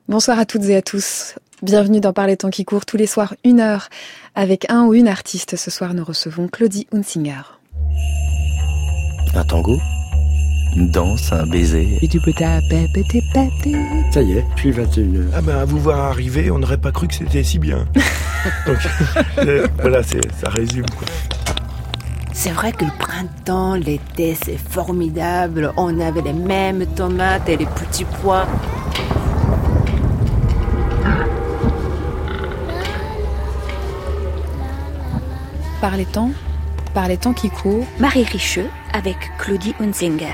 Bonsoir à toutes et à tous. Bienvenue dans Par les temps qui courent, tous les soirs 1 heure, avec un ou une artiste. Ce soir, nous recevons Claudie Hunsinger. Un tango, une danse, un baiser. Ça y est, puis 21h. Ah ben, à vous voir arriver, on n'aurait pas cru que c'était si bien. Donc, voilà, ça résume, quoi. C'est vrai que le printemps, l'été, c'est formidable. On avait les mêmes tomates et les petits pois. Par les temps qui courent. Marie Richeux avec Claudie Hunsinger.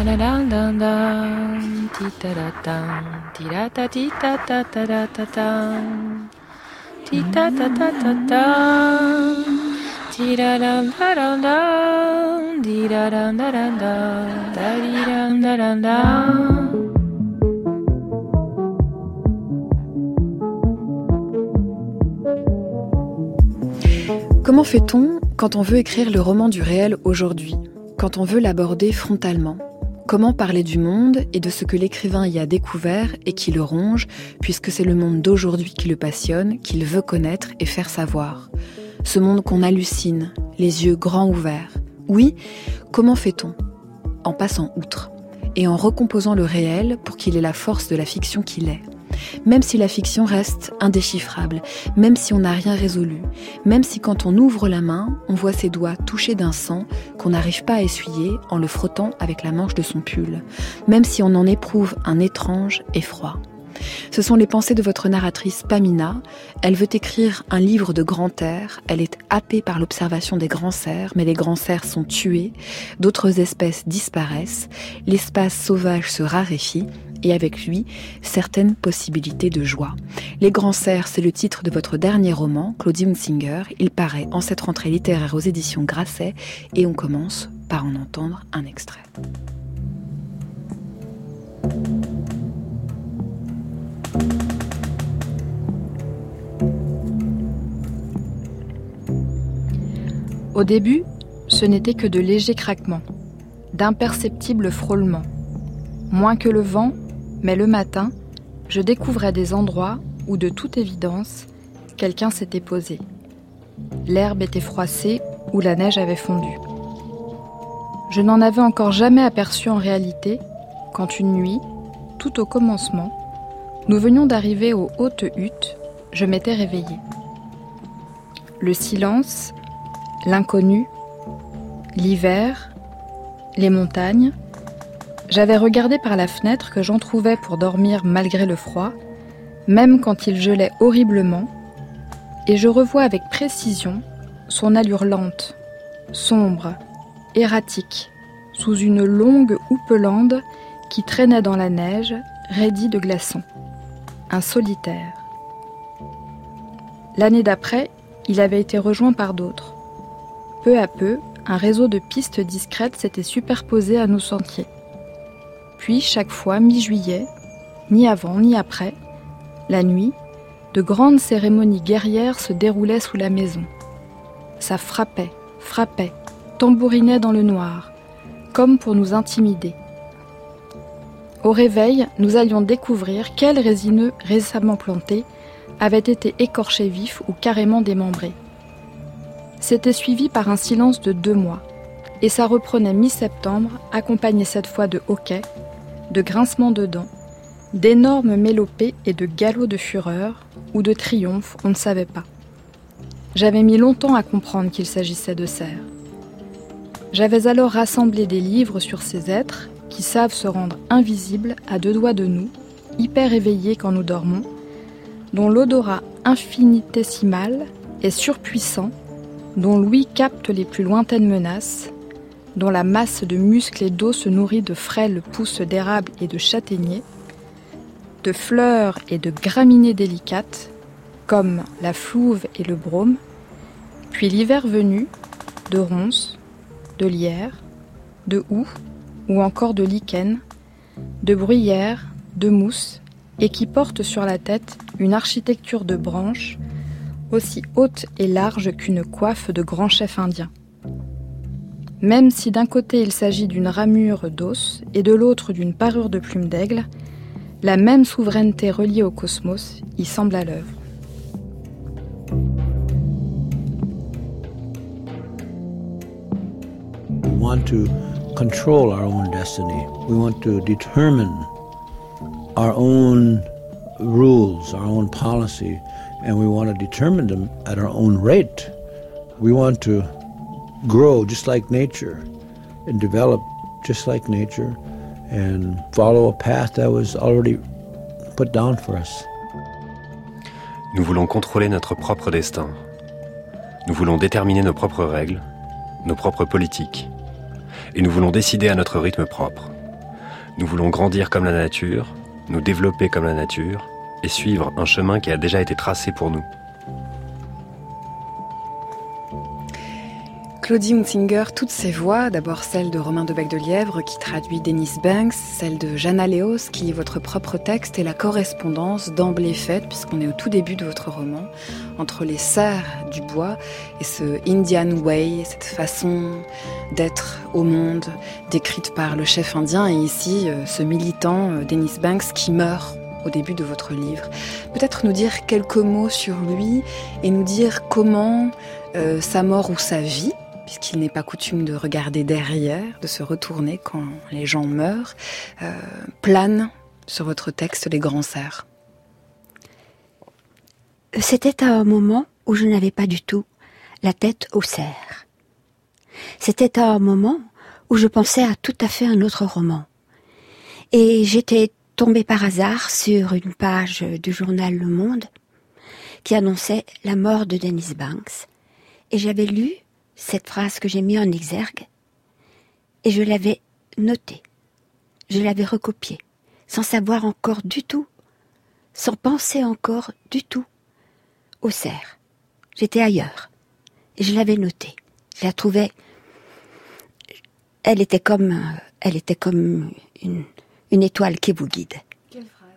Comment fait-on quand on veut écrire le roman du réel aujourd'hui, quand on veut l'aborder frontalement? Comment parler du monde et de ce que l'écrivain y a découvert et qui le ronge, puisque c'est le monde d'aujourd'hui qui le passionne, qu'il veut connaître et faire savoir? Ce monde qu'on hallucine, les yeux grands ouverts. Oui, comment fait-on? En passant outre, et en recomposant le réel pour qu'il ait la force de la fiction qu'il est. Même si la fiction reste indéchiffrable, même si on n'a rien résolu, même si quand on ouvre la main, on voit ses doigts touchés d'un sang qu'on n'arrive pas à essuyer en le frottant avec la manche de son pull, même si on en éprouve un étrange effroi. Ce sont les pensées de votre narratrice Pamina. Elle veut écrire un livre de grand air. Elle est happée par l'observation des grands cerfs, mais les grands cerfs sont tués. D'autres espèces disparaissent. L'espace sauvage se raréfie. Et avec lui, certaines possibilités de joie. Les grands cerfs, c'est le titre de votre dernier roman, Claudie Hunsinger. Il paraît en cette rentrée littéraire aux éditions Grasset. Et on commence par en entendre un extrait. Au début, ce n'était que de légers craquements, d'imperceptibles frôlements. Moins que le vent, mais le matin, je découvrais des endroits où, de toute évidence, quelqu'un s'était posé. L'herbe était froissée ou la neige avait fondu. Je n'en avais encore jamais aperçu en réalité quand une nuit, tout au commencement, nous venions d'arriver aux hautes huttes, je m'étais réveillée. Le silence, l'inconnu, l'hiver, les montagnes. J'avais regardé par la fenêtre que j'entrouvais pour dormir malgré le froid, même quand il gelait horriblement, et je revois avec précision son allure lente, sombre, erratique, sous une longue houppelande qui traînait dans la neige, raidie de glaçons. Un solitaire. L'année d'après, il avait été rejoint par d'autres. Peu à peu, un réseau de pistes discrètes s'était superposé à nos sentiers. Puis, chaque fois, mi-juillet, ni avant ni après, la nuit, de grandes cérémonies guerrières se déroulaient sous la maison. Ça frappait, tambourinait dans le noir, comme pour nous intimider. Au réveil, nous allions découvrir quels résineux récemment plantés avaient été écorchés vifs ou carrément démembrés. C'était suivi par un silence de 2 mois, et ça reprenait mi-septembre, accompagné cette fois de hoquets, de grincements de dents, d'énormes mélopées et de galops de fureur, ou de triomphe, on ne savait pas. J'avais mis longtemps à comprendre qu'il s'agissait de cerfs. J'avais alors rassemblé des livres sur ces êtres qui savent se rendre invisibles à 2 doigts de nous, hyper éveillés quand nous dormons, dont l'odorat infinitésimal est surpuissant, dont l'ouïe capte les plus lointaines menaces, dont la masse de muscles et d'os se nourrit de frêles pousses d'érable et de châtaignier, de fleurs et de graminées délicates, comme la flouve et le brome, puis l'hiver venu, de ronces, de lierres, de houx ou encore de lichens, de bruyères, de mousses, et qui portent sur la tête une architecture de branches aussi haute et large qu'une coiffe de grand chef indien. Même si d'un côté il s'agit d'une ramure d'os et de l'autre d'une parure de plume d'aigle, La même souveraineté reliée au cosmos y semble à l'œuvre. We want to control our own destiny. We want to determine our own rules, our own policy, and we want to determine them at our own rate. We want to grow just like nature and develop just like nature and follow a path that was already put down for us. Nous voulons contrôler notre propre destin. Nous voulons déterminer nos propres règles, nos propres politiques. Et nous voulons décider à notre rythme propre. Nous voulons grandir comme la nature, nous développer comme la nature et suivre un chemin qui a déjà été tracé pour nous. Claudie Hunsinger, toutes ces voix, d'abord celle de Romain de Bec-de-Lièvre qui traduit Dennis Banks, celle de Jana Léos qui lit votre propre texte et la correspondance d'emblée faite, puisqu'on est au tout début de votre roman, entre les serres du bois et ce Indian Way, cette façon d'être au monde décrite par le chef indien, et ici ce militant Dennis Banks qui meurt au début de votre livre. Peut-être nous dire quelques mots sur lui et nous dire comment sa mort ou sa vie, puisqu'il n'est pas coutume de regarder derrière, de se retourner quand les gens meurent, plane sur votre texte Les Grands Cerfs. C'était un moment où je n'avais pas du tout la tête aux cerfs. C'était un moment où je pensais à tout à fait un autre roman. Et j'étais tombée par hasard sur une page du journal Le Monde qui annonçait la mort de Dennis Banks. Et j'avais lu cette phrase que j'ai mis en exergue et je l'avais notée. Je l'avais recopiée, sans savoir encore du tout, sans penser encore du tout au cerf. J'étais ailleurs et je l'avais notée. Je la trouvais... Elle était comme une étoile qui vous guide. Quelle phrase ?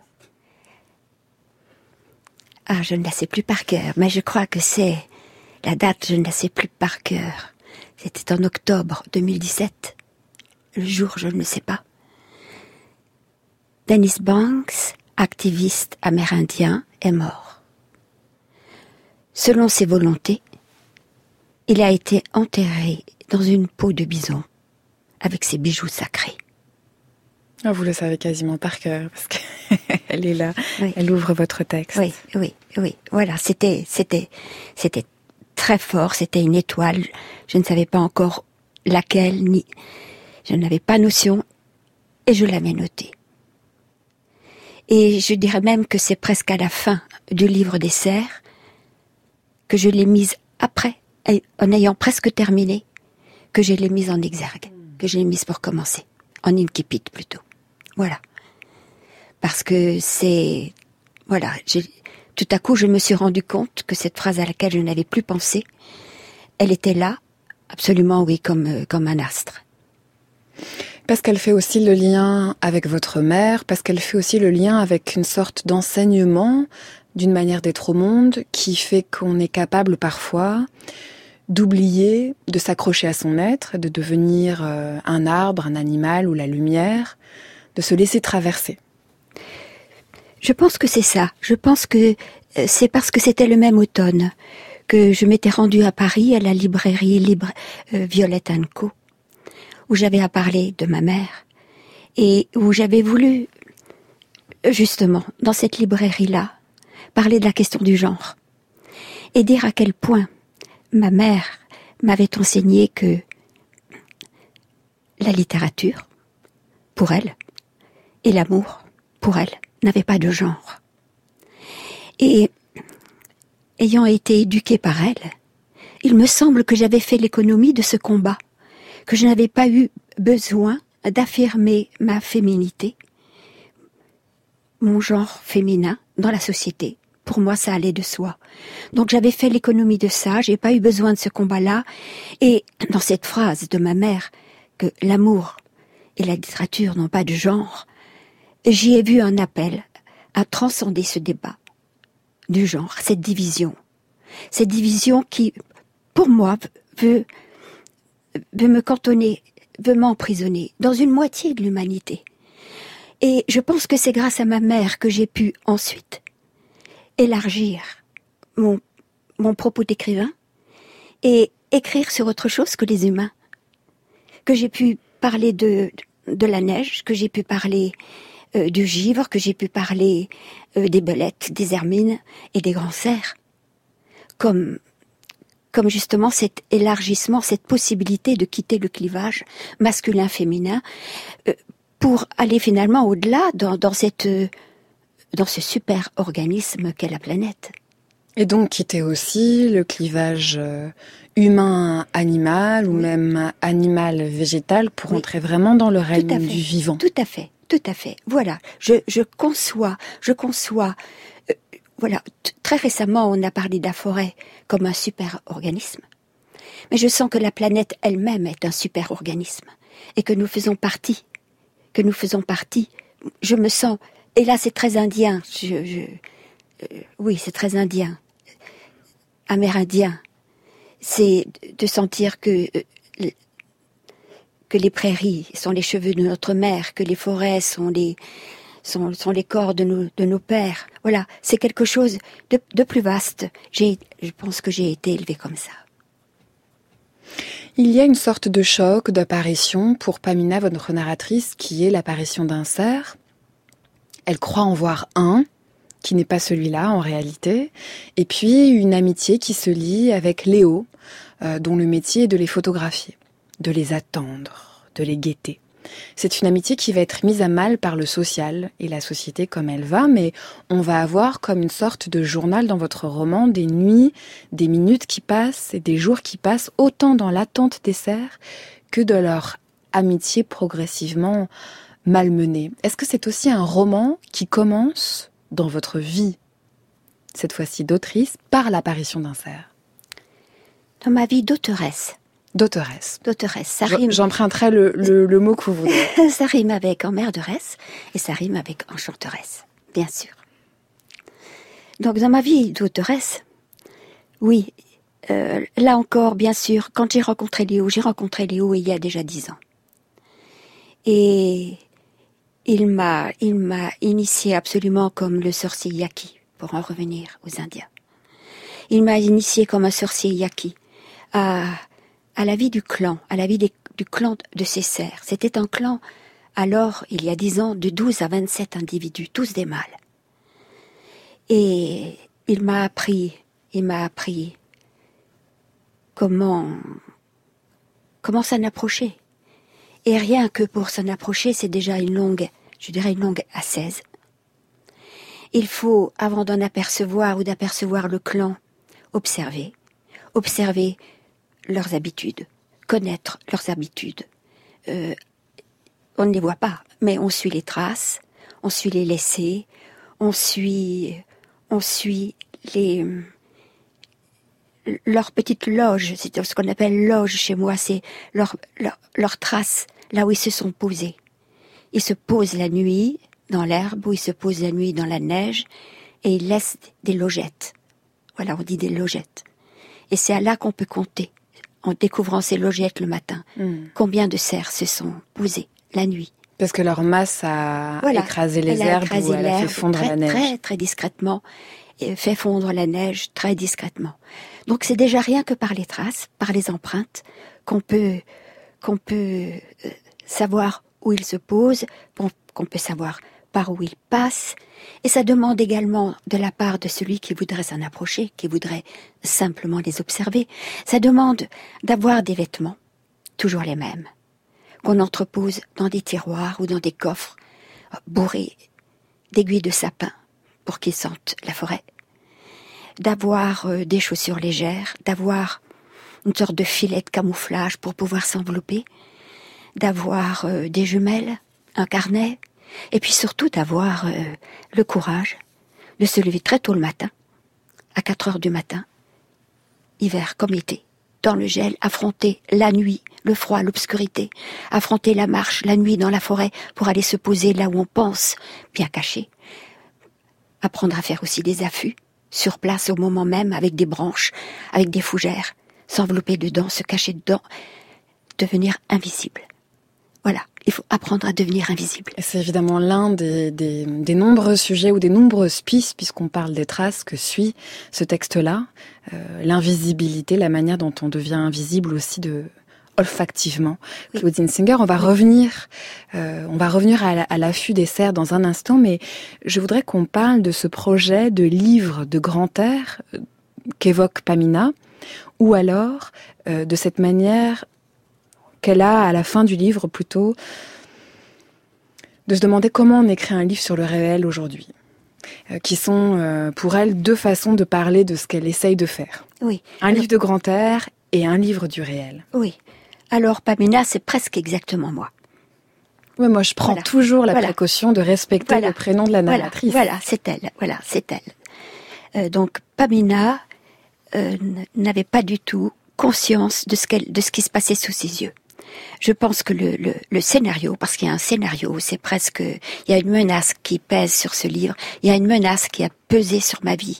Ah, je ne la sais plus par cœur, mais je crois que c'est... La date, je ne la sais plus par cœur. C'était en octobre 2017. Le jour, je ne sais pas. Dennis Banks, activiste amérindien, est mort. Selon ses volontés, il a été enterré dans une peau de bison avec ses bijoux sacrés. Oh, vous le savez quasiment par cœur, parce qu'elle est là, oui. Elle ouvre votre texte. Oui. Voilà, c'était très fort, c'était une étoile. Je ne savais pas encore laquelle, ni je n'avais pas notion, et je l'avais notée. Et je dirais même que c'est presque à la fin du livre des cerfs que je l'ai mise après, en ayant presque terminé, que je l'ai mise en exergue, que je l'ai mise pour commencer, en incipit plutôt. Voilà. Parce que c'est... Voilà, tout à coup, je me suis rendu compte que cette phrase à laquelle je n'avais plus pensé, elle était là, absolument, oui, comme un astre. Parce qu'elle fait aussi le lien avec votre mère, parce qu'elle fait aussi le lien avec une sorte d'enseignement, d'une manière d'être au monde, qui fait qu'on est capable parfois d'oublier, de s'accrocher à son être, de devenir un arbre, un animal ou la lumière, de se laisser traverser. Je pense que c'est ça. Je pense que c'est parce que c'était le même automne que je m'étais rendue à Paris à la librairie Violette & Co, où j'avais à parler de ma mère et où j'avais voulu, justement, dans cette librairie-là, parler de la question du genre et dire à quel point ma mère m'avait enseigné que la littérature, pour elle, et l'amour, pour elle, n'avait pas de genre. Et ayant été éduquée par elle, il me semble que j'avais fait l'économie de ce combat, que je n'avais pas eu besoin d'affirmer ma féminité, mon genre féminin dans la société. Pour moi, ça allait de soi. Donc j'avais fait l'économie de ça, j'ai pas eu besoin de ce combat-là. Et dans cette phrase de ma mère, que l'amour et la littérature n'ont pas de genre, j'y ai vu un appel à transcender ce débat du genre, cette division qui, pour moi, veut me cantonner, veut m'emprisonner dans une moitié de l'humanité. Et je pense que c'est grâce à ma mère que j'ai pu ensuite élargir mon propos d'écrivain et écrire sur autre chose que les humains. Que j'ai pu parler de la neige, que j'ai pu parler du givre, que j'ai pu parler des belettes, des hermines et des grands cerfs. Comme justement cet élargissement, cette possibilité de quitter le clivage masculin-féminin pour aller finalement au-delà dans ce super organisme qu'est la planète. Et donc quitter aussi le clivage humain-animal ou même animal-végétal pour entrer vraiment dans le règne du vivant. Tout à fait. Voilà, je conçois. Voilà, très récemment, on a parlé de la forêt comme un super organisme. Mais je sens que la planète elle-même est un super organisme et que nous faisons partie. Je me sens, et là c'est très indien. Oui, c'est très indien, amérindien. C'est de sentir que les prairies sont les cheveux de notre mère, que les forêts sont les corps de nos pères. Voilà, c'est quelque chose de plus vaste. Je pense que j'ai été élevée comme ça. Il y a une sorte de choc, d'apparition pour Pamina, votre narratrice, qui est l'apparition d'un cerf. Elle croit en voir un, qui n'est pas celui-là en réalité, et puis une amitié qui se lie avec Léo, dont le métier est de les photographier, de les attendre, de les guetter. C'est une amitié qui va être mise à mal par le social et la société comme elle va, mais on va avoir comme une sorte de journal dans votre roman des nuits, des minutes qui passent et des jours qui passent, autant dans l'attente des cerfs que de leur amitié progressivement malmenée. Est-ce que c'est aussi un roman qui commence dans votre vie, cette fois-ci d'autrice, par l'apparition d'un cerf? Dans ma vie d'auteuresse. D'auteresse, ça rime. J'emprunterai le mot que vous voulez. Ça rime avec emmerderesse et ça rime avec enchanteresse, bien sûr. Donc dans ma vie d'auteresse, oui, là encore, bien sûr, quand j'ai rencontré Léo il y a déjà 10 ans. Et il m'a initié absolument comme le sorcier Yaqui, pour en revenir aux Indiens. Il m'a initié comme un sorcier Yaqui à la vie du clan, à la vie du clan de ces cerfs. C'était un clan, alors, il y a 10 ans, de 12 à 27 individus, tous des mâles. Et il m'a appris comment s'en approcher. Et rien que pour s'en approcher, c'est déjà une longue ascèse. Il faut, avant d'en apercevoir ou d'apercevoir le clan, observer leurs habitudes, connaître leurs habitudes. On ne les voit pas, mais on suit les traces, on suit les laissés, on suit leur petite loge, c'est ce qu'on appelle loge chez moi, c'est leur traces, là où ils se sont posés. Ils se posent la nuit dans l'herbe, ou ils se posent la nuit dans la neige, et ils laissent des logettes. Voilà, on dit des logettes. Et c'est là qu'on peut compter, en découvrant ces logettes le matin, combien de cerfs se sont posés la nuit. Parce que leur masse a écrasé les herbes ou elle a fait fondre la neige. Très, très discrètement, et fait fondre la neige très discrètement. Donc c'est déjà rien que par les traces, par les empreintes, qu'on peut savoir où ils se posent, qu'on peut savoir par où ils passent. Et ça demande également de la part de celui qui voudrait s'en approcher, qui voudrait simplement les observer, ça demande d'avoir des vêtements, toujours les mêmes, qu'on entrepose dans des tiroirs ou dans des coffres bourrés d'aiguilles de sapin pour qu'ils sentent la forêt, d'avoir des chaussures légères, d'avoir une sorte de filet de camouflage pour pouvoir s'envelopper, d'avoir des jumelles, un carnet, et puis surtout d'avoir le courage de se lever très tôt le matin, à 4 heures du matin, hiver comme été, dans le gel, affronter la nuit, le froid, l'obscurité, affronter la marche, la nuit dans la forêt pour aller se poser là où on pense, bien caché. Apprendre à faire aussi des affûts, sur place au moment même, avec des branches, avec des fougères, s'envelopper dedans, se cacher dedans, devenir invisible. Voilà, Il faut apprendre à devenir invisible. Et c'est évidemment l'un des nombreux sujets ou des nombreuses pistes, puisqu'on parle des traces, que suit ce texte-là. L'invisibilité, la manière dont on devient invisible aussi olfactivement. Oui. Claude Hunsinger, on va revenir à l'affût des cerfs dans un instant, mais je voudrais qu'on parle de ce projet de livre de grand air qu'évoque Pamina, ou alors de cette manière qu'elle a à la fin du livre plutôt de se demander comment on écrit un livre sur le réel aujourd'hui, qui sont pour elle deux façons de parler de ce qu'elle essaye de faire. Oui. Un livre de grand air et un livre du réel. Oui. Alors Pamina, c'est presque exactement moi. Ouais, moi je prends toujours la précaution de respecter le prénom de la narratrice. Voilà, c'est elle. Donc Pamina n'avait pas du tout conscience de ce qui se passait sous ses yeux. Je pense que le scénario, parce qu'il y a un scénario, c'est presque, il y a une menace qui pèse sur ce livre, il y a une menace qui a pesé sur ma vie,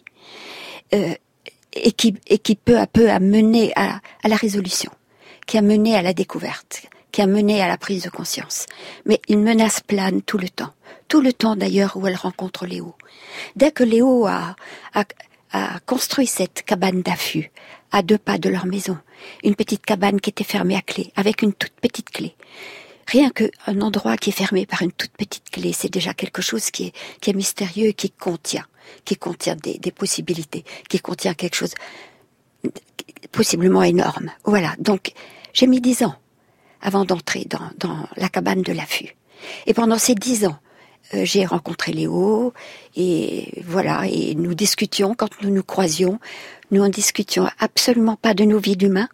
et qui peu à peu a mené à la résolution, qui a mené à la découverte, qui a mené à la prise de conscience. Mais une menace plane tout le temps d'ailleurs où elle rencontre Léo. Dès que Léo a construit cette cabane d'affût, à 2 pas de leur maison, une petite cabane qui était fermée à clé, avec une toute petite clé. Rien qu'un endroit qui est fermé par une toute petite clé, c'est déjà quelque chose qui est mystérieux et qui contient des possibilités, qui contient quelque chose possiblement énorme. Voilà, donc j'ai mis 10 ans avant d'entrer dans la cabane de l'affût. Et pendant ces 10 ans, j'ai rencontré Léo, et voilà, et nous discutions, quand nous nous croisions, nous ne discutions absolument pas de nos vies d'humains.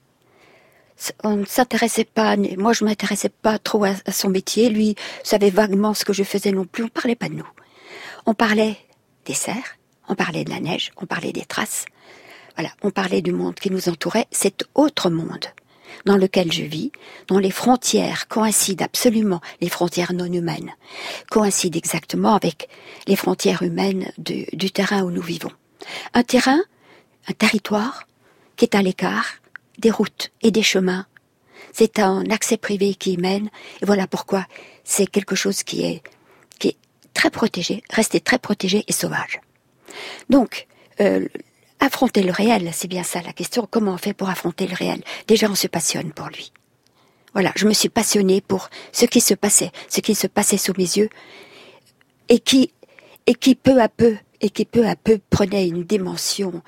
On ne s'intéressait pas, moi je m'intéressais pas trop à son métier, lui savait vaguement ce que je faisais non plus, on parlait pas de nous. On parlait des cerfs, on parlait de la neige, on parlait des traces, voilà, on parlait du monde qui nous entourait, cet autre monde dans lequel je vis, dont les frontières coïncident absolument, les frontières non humaines, coïncident exactement avec les frontières humaines du terrain où nous vivons. Un territoire qui est à l'écart des routes et des chemins. C'est un accès privé qui y mène, et voilà pourquoi c'est quelque chose qui est très protégé, resté très protégé et sauvage. Donc, affronter le réel, c'est bien ça la question. Comment on fait pour affronter le réel? Déjà, on se passionne pour lui. Voilà, je me suis passionnée pour ce qui se passait sous mes yeux, et qui peu à peu prenait une dimension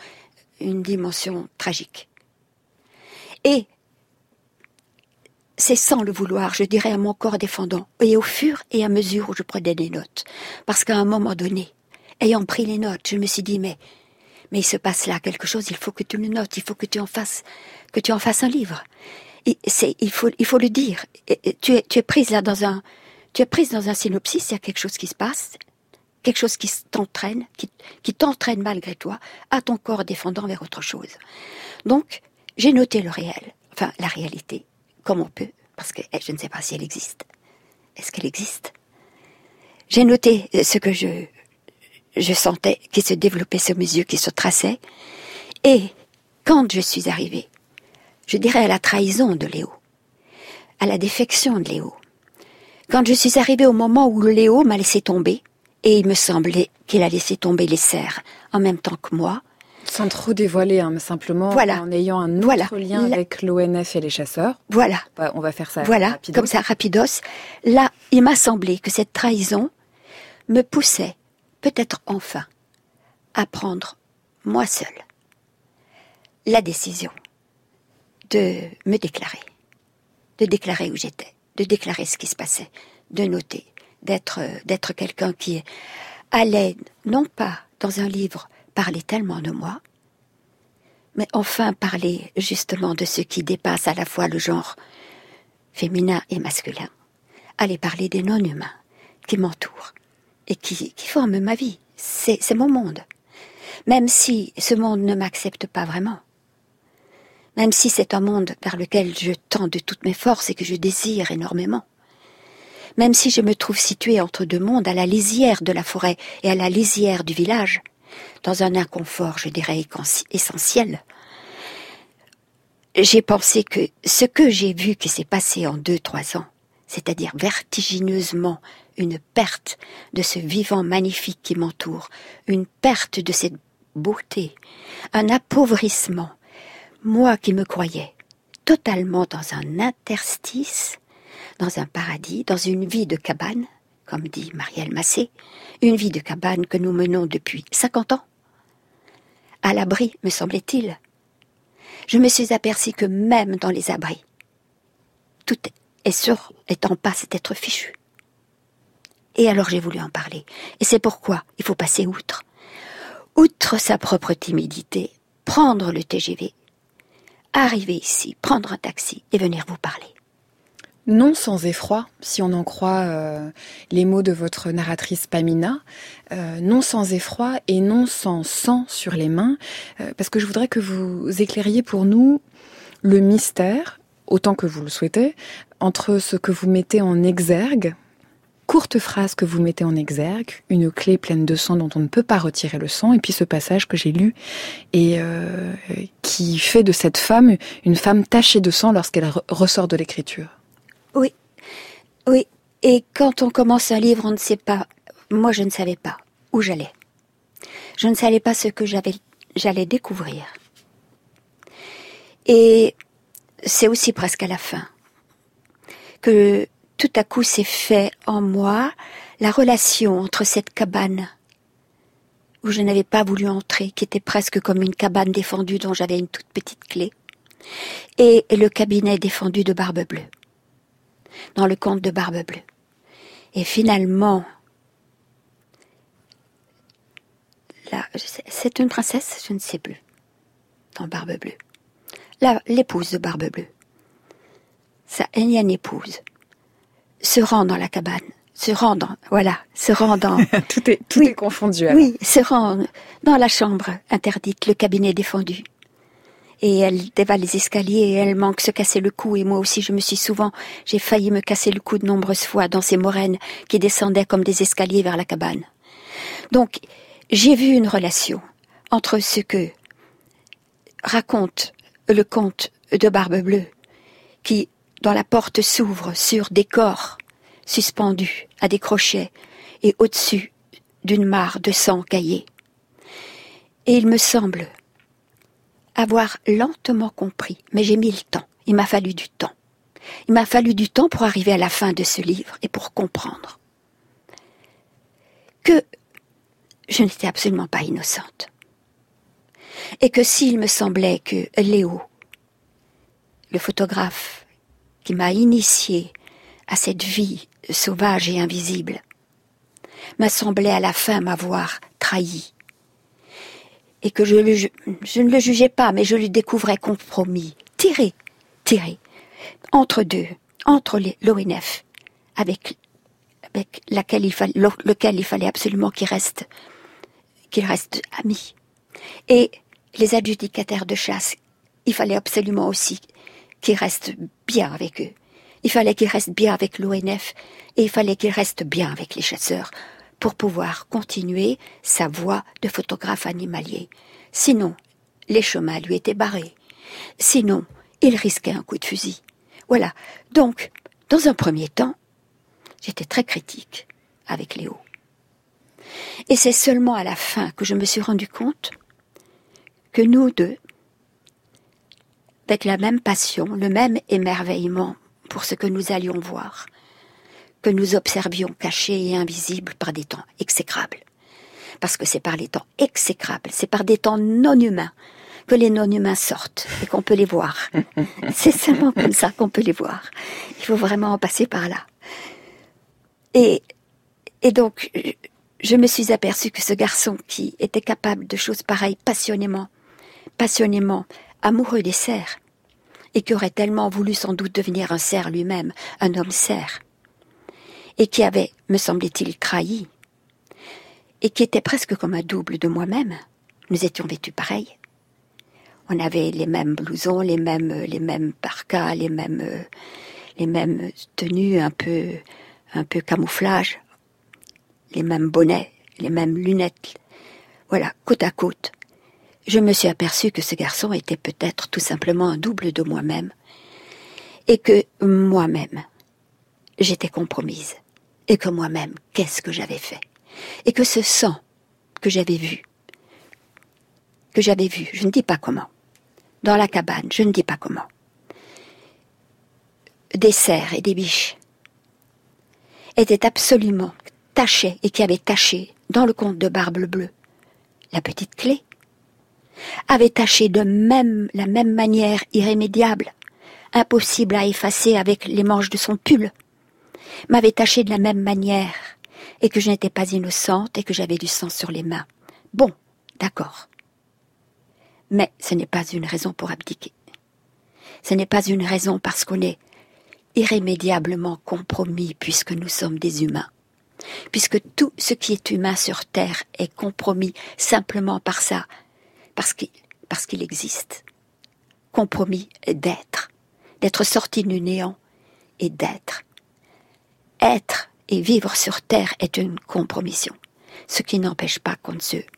tragique. Et c'est sans le vouloir, je dirais à mon corps défendant, et au fur et à mesure où je prenais des notes, parce qu'à un moment donné, ayant pris les notes, je me suis dit mais il se passe là quelque chose, il faut que tu le notes, il faut que tu en fasses un livre. Il faut le dire. Et tu es prise là dans un synopsis, il y a quelque chose qui se passe, quelque chose qui t'entraîne, qui t'entraîne malgré toi, à ton corps défendant vers autre chose. Donc, j'ai noté le réel, enfin la réalité, comme on peut, parce que je ne sais pas si elle existe. Est-ce qu'elle existe? J'ai noté ce que je sentais qui se développait sous mes yeux, qui se traçait. Et quand je suis arrivée, je dirais à la trahison de Léo, à la défection de Léo, quand je suis arrivée au moment où Léo m'a laissé tomber, et il me semblait qu'il a laissé tomber les cerfs en même temps que moi. Sans trop dévoiler, mais simplement en ayant un autre lien avec l'ONF et les chasseurs. Voilà. On va faire ça rapidos. Comme ça, rapidos. Là, il m'a semblé que cette trahison me poussait, peut-être enfin, à prendre, moi seule, la décision de me déclarer. De déclarer où j'étais, de déclarer ce qui se passait, de noter, d'être quelqu'un qui allait, non pas dans un livre, parler tellement de moi, mais enfin parler justement de ce qui dépasse à la fois le genre féminin et masculin, aller parler des non-humains qui m'entourent et qui forment ma vie. C'est mon monde. Même si ce monde ne m'accepte pas vraiment, même si c'est un monde vers lequel je tends de toutes mes forces et que je désire énormément, même si je me trouve située entre deux mondes, à la lisière de la forêt et à la lisière du village, dans un inconfort, je dirais, essentiel, j'ai pensé que ce que j'ai vu qui s'est passé en 2-3 ans, c'est-à-dire vertigineusement une perte de ce vivant magnifique qui m'entoure, une perte de cette beauté, un appauvrissement. Moi qui me croyais totalement dans un interstice, dans un paradis, dans une vie de cabane, comme dit Marielle Massé, une vie de cabane que nous menons depuis 50 ans, à l'abri, me semblait-il. Je me suis aperçue que même dans les abris, tout est en passe d'être fichu. Et alors j'ai voulu en parler. Et c'est pourquoi il faut passer outre. Outre sa propre timidité, prendre le TGV, arriver ici, prendre un taxi et venir vous parler. Non sans effroi, si on en croit les mots de votre narratrice Pamina, non sans effroi et non sans sang sur les mains, parce que je voudrais que vous éclairiez pour nous le mystère, autant que vous le souhaitez, entre ce que vous mettez en exergue, courte phrase que vous mettez en exergue, une clé pleine de sang dont on ne peut pas retirer le sang, et puis ce passage que j'ai lu et qui fait de cette femme une femme tachée de sang lorsqu'elle ressort de l'écriture. Oui. Et quand on commence un livre, on ne sait pas. Moi, je ne savais pas où j'allais. Je ne savais pas ce que j'allais découvrir. Et c'est aussi presque à la fin que tout à coup s'est fait en moi la relation entre cette cabane où je n'avais pas voulu entrer, qui était presque comme une cabane défendue dont j'avais une toute petite clé, et le cabinet défendu de Barbe Bleue, dans le conte de Barbe Bleue. Et finalement, là, c'est une princesse, je ne sais plus, dans Barbe Bleue. Là, l'épouse de Barbe Bleue, sa énième épouse, se rend dans la cabane, se rend dans... tout est confondu. Alors. Oui, se rend dans la chambre interdite, le cabinet défendu. Et elle dévale les escaliers et elle manque se casser le cou. Et moi aussi, j'ai failli me casser le cou de nombreuses fois dans ces moraines qui descendaient comme des escaliers vers la cabane. Donc, j'ai vu une relation entre ce que raconte le conte de Barbe Bleue, qui, dont la porte s'ouvre sur des corps suspendus à des crochets et au-dessus d'une mare de sang caillé. Et il me semble avoir lentement compris, mais j'ai mis le temps, il m'a fallu du temps. Il m'a fallu du temps pour arriver à la fin de ce livre et pour comprendre que je n'étais absolument pas innocente. Et que s'il me semblait que Léo, le photographe qui m'a initiée à cette vie sauvage et invisible, m'a semblé à la fin m'avoir trahi, et que je ne le jugeais pas, mais je le découvrais compromis, tiré, entre l'ONF, avec lequel il fallait absolument qu'il reste ami, et les adjudicataires de chasse, il fallait absolument aussi qu'ils restent bien avec eux. Il fallait qu'ils restent bien avec l'ONF, et il fallait qu'ils restent bien avec les chasseurs, pour pouvoir continuer sa voie de photographe animalier. Sinon, les chemins lui étaient barrés. Sinon, il risquait un coup de fusil. Voilà. Donc, dans un premier temps, j'étais très critique avec Léo. Et c'est seulement à la fin que je me suis rendu compte que nous deux, avec la même passion, le même émerveillement pour ce que nous allions voir, que nous observions cachés et invisibles par des temps exécrables. Parce que c'est par les temps exécrables, c'est par des temps non humains que les non-humains sortent et qu'on peut les voir. C'est seulement comme ça qu'on peut les voir. Il faut vraiment en passer par là. Et donc, je me suis aperçue que ce garçon qui était capable de choses pareilles passionnément amoureux des cerfs, et qui aurait tellement voulu sans doute devenir un cerf lui-même, un homme cerf, et qui avait, me semblait-il, trahi, et qui était presque comme un double de moi-même. Nous étions vêtus pareil. On avait les mêmes blousons, les mêmes parkas, les mêmes tenues un peu camouflage, les mêmes bonnets, les mêmes lunettes. Voilà, côte à côte. Je me suis aperçue que ce garçon était peut-être tout simplement un double de moi-même, et que moi-même, j'étais compromise. Et que moi-même, qu'est-ce que j'avais fait? Et que ce sang que j'avais vu, je ne dis pas comment, dans la cabane, je ne dis pas comment, des cerfs et des biches, était absolument taché et qui avait taché dans le conte de Barbe Bleue la petite clé, avait taché de la même manière irrémédiable, impossible à effacer avec les manches de son pull, m'avait taché de la même manière, et que je n'étais pas innocente et que j'avais du sang sur les mains. Bon, d'accord. Mais ce n'est pas une raison pour abdiquer. Ce n'est pas une raison parce qu'on est irrémédiablement compromis puisque nous sommes des humains. Puisque tout ce qui est humain sur Terre est compromis simplement par ça, parce qu'il existe. Compromis d'être sorti du néant et d'être. Être et vivre sur Terre est une compromission, ce qui n'empêche pas qu'on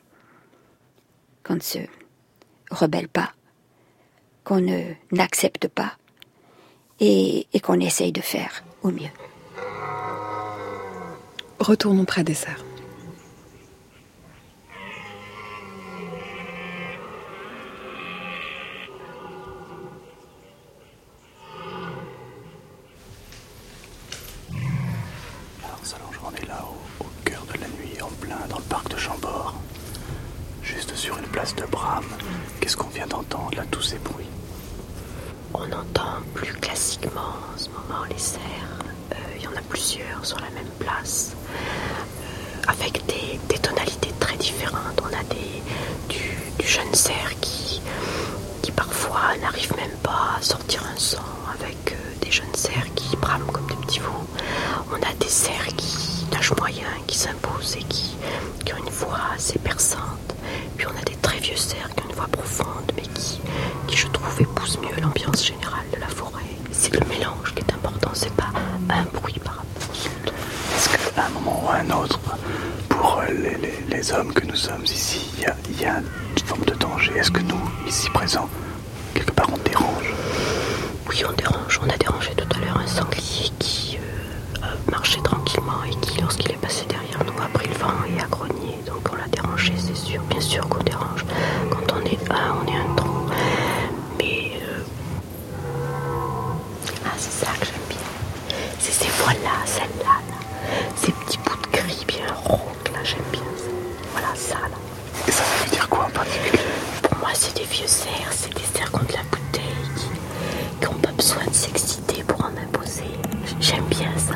ne se rebelle pas, qu'on n'accepte pas et qu'on essaye de faire au mieux. Retournons près des cerfs. On est là au cœur de la nuit, en plein dans le parc de Chambord, juste sur une place de Bram. Qu'est-ce qu'on vient d'entendre là, tous ces bruits? On entend plus classiquement en ce moment les cerfs. Il y en a plusieurs sur la même place, avec des tonalités très différentes. On a du jeune cerf qui parfois n'arrive même pas à sortir un son, avec des jeunes cerfs qui brament comme des petits veaux. On a des cerfs d'âge moyen qui s'imposent et qui ont une voix assez perçante. Puis on a des très vieux cerfs qui ont une voix profonde, mais qui je trouve épousent mieux l'ambiance générale de la forêt. C'est le mélange qui est important, c'est pas un bruit par rapport aux autres. Est-ce qu'à un moment ou à un autre, pour les hommes que nous sommes ici, il y a une forme de danger? Est-ce que nous, ici présents, quelque part on dérange? Oui, on dérange. On a dérangé tout à l'heure un sanglier qui marchait tranquillement et qui, lorsqu'il est passé derrière nous, a pris le vent et a grogné. Donc on l'a dérangé, c'est sûr. Bien sûr qu'on dérange. Quand on est un trop. Mais c'est ça que j'aime bien. C'est ces voix-là, celles-là, là. Ces petits bouts de gris bien rauques, là, j'aime bien ça. Voilà, ça, là. Et ça veut dire quoi en particulier? Pour moi, c'est des vieux cerfs. C'est des cerfs contre la bouteille qui n'ont pas besoin de s'exciter pour en imposer. J'aime bien ça.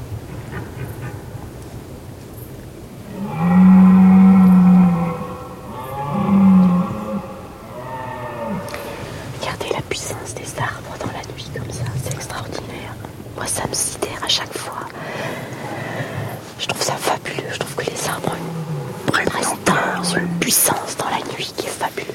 Regardez la puissance des arbres dans la nuit comme ça, c'est extraordinaire. Moi, ça me sidère à chaque fois. Je trouve ça fabuleux. Je trouve que les arbres ont une prestance, une puissance dans la nuit qui est fabuleuse.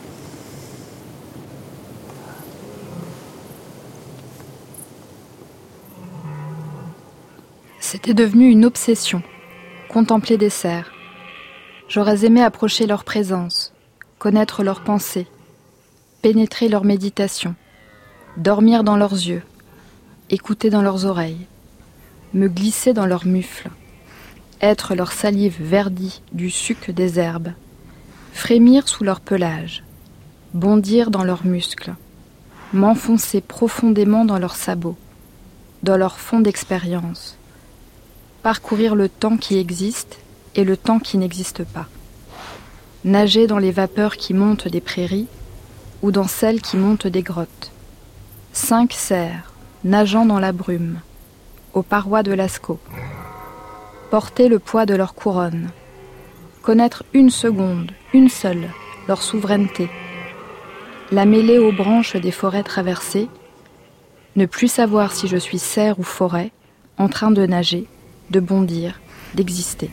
C'était devenu une obsession, contempler des cerfs. J'aurais aimé approcher leur présence, connaître leurs pensées, pénétrer leur méditation, dormir dans leurs yeux, écouter dans leurs oreilles, me glisser dans leurs mufles, être leur salive verdie du suc des herbes, frémir sous leur pelage, bondir dans leurs muscles, m'enfoncer profondément dans leurs sabots, dans leur fond d'expérience, parcourir le temps qui existe et le temps qui n'existe pas, nager dans les vapeurs qui montent des prairies ou dans celles qui montent des grottes. 5 cerfs nageant dans la brume, aux parois de Lascaux. Porter le poids de leur couronne, connaître une seconde, une seule, leur souveraineté, la mêler aux branches des forêts traversées, ne plus savoir si je suis cerf ou forêt, en train de nager, de bondir, d'exister.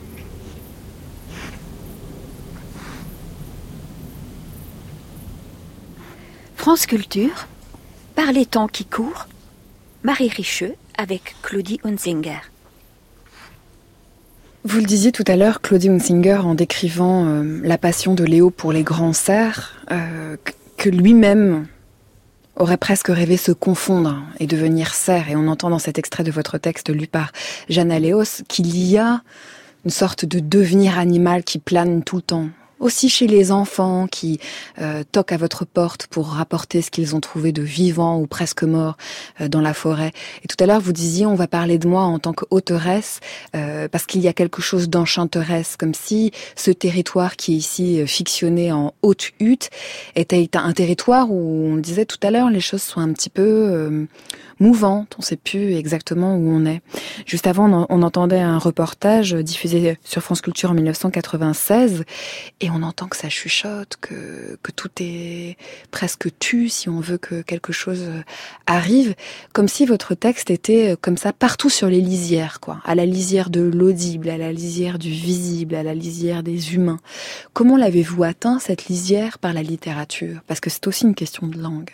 France Culture, par les temps qui courent, Marie Richeux avec Claudie Hunzinger. Vous le disiez tout à l'heure, Claudie Hunzinger, en décrivant la passion de Léo pour les grands cerfs, que lui-même aurait presque rêvé se confondre et devenir cerf. Et on entend dans cet extrait de votre texte lu par Jeanne Aléos qu'il y a une sorte de devenir animal qui plane tout le temps. Aussi chez les enfants qui toquent à votre porte pour rapporter ce qu'ils ont trouvé de vivant ou presque mort dans la forêt. Et tout à l'heure, vous disiez, on va parler de moi en tant qu'auteuresse, parce qu'il y a quelque chose d'enchanteresse, comme si ce territoire qui est ici fictionné en Haute-Hutte était un territoire où, on disait tout à l'heure, les choses sont un petit peu mouvantes, on ne sait plus exactement où on est. Juste avant, on entendait un reportage diffusé sur France Culture en 1996, et on entend que ça chuchote, que tout est presque tu, si on veut que quelque chose arrive, comme si votre texte était comme ça partout sur les lisières, quoi, à la lisière de l'audible, à la lisière du visible, à la lisière des humains. Comment l'avez-vous atteint, cette lisière, par la littérature? Parce que c'est aussi une question de langue.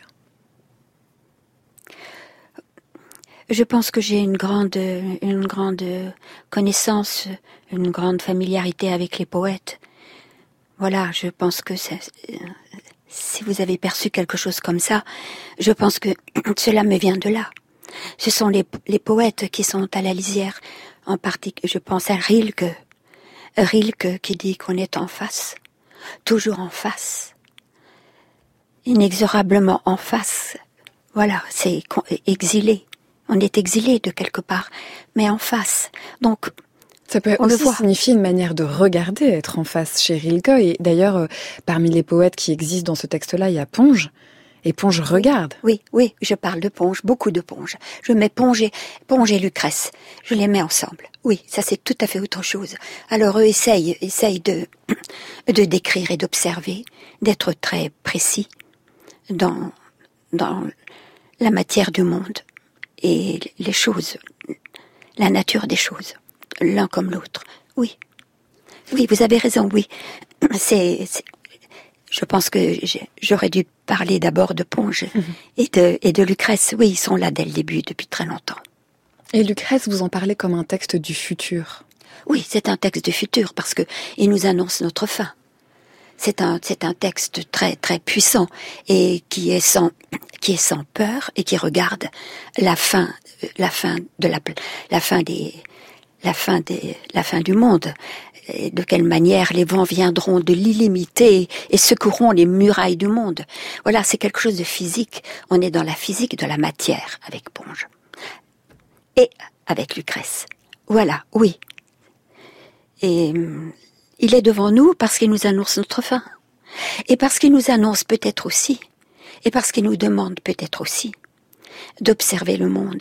Je pense que j'ai une grande connaissance, une grande familiarité avec les poètes. Voilà, je pense que si vous avez perçu quelque chose comme ça, je pense que cela me vient de là. Ce sont les poètes qui sont à la lisière. En particulier, je pense à Rilke qui dit qu'on est en face, toujours en face, inexorablement en face. Voilà, c'est exilé. On est exilé de quelque part, mais en face. Donc, ça peut aussi signifier une manière de regarder, être en face chez Rilke. Et d'ailleurs, parmi les poètes qui existent dans ce texte-là, il y a Ponge. Et Ponge regarde. Oui, je parle de Ponge, beaucoup de Ponge. Je mets Ponge et Lucrèce. Je les mets ensemble. Oui, ça c'est tout à fait autre chose. Alors eux essayent de décrire et d'observer, d'être très précis dans la matière du monde. Et les choses, la nature des choses, l'un comme l'autre. Oui, vous avez raison, oui. Je pense que j'aurais dû parler d'abord de Ponge et de Lucrèce. Oui, ils sont là dès le début, depuis très longtemps. Et Lucrèce, vous en parlez comme un texte du futur. Oui, c'est un texte du futur parce que il nous annonce notre fin. C'est un texte très très puissant et qui est sans peur et qui regarde la fin du monde. Et de quelle manière les vents viendront de l'illimité et secoueront les murailles du monde. Voilà, c'est quelque chose de physique. On est dans la physique de la matière avec Ponge et avec Lucrèce. Voilà, oui. Et il est devant nous parce qu'il nous annonce notre fin. Et parce qu'il nous annonce peut-être aussi, et parce qu'il nous demande peut-être aussi, d'observer le monde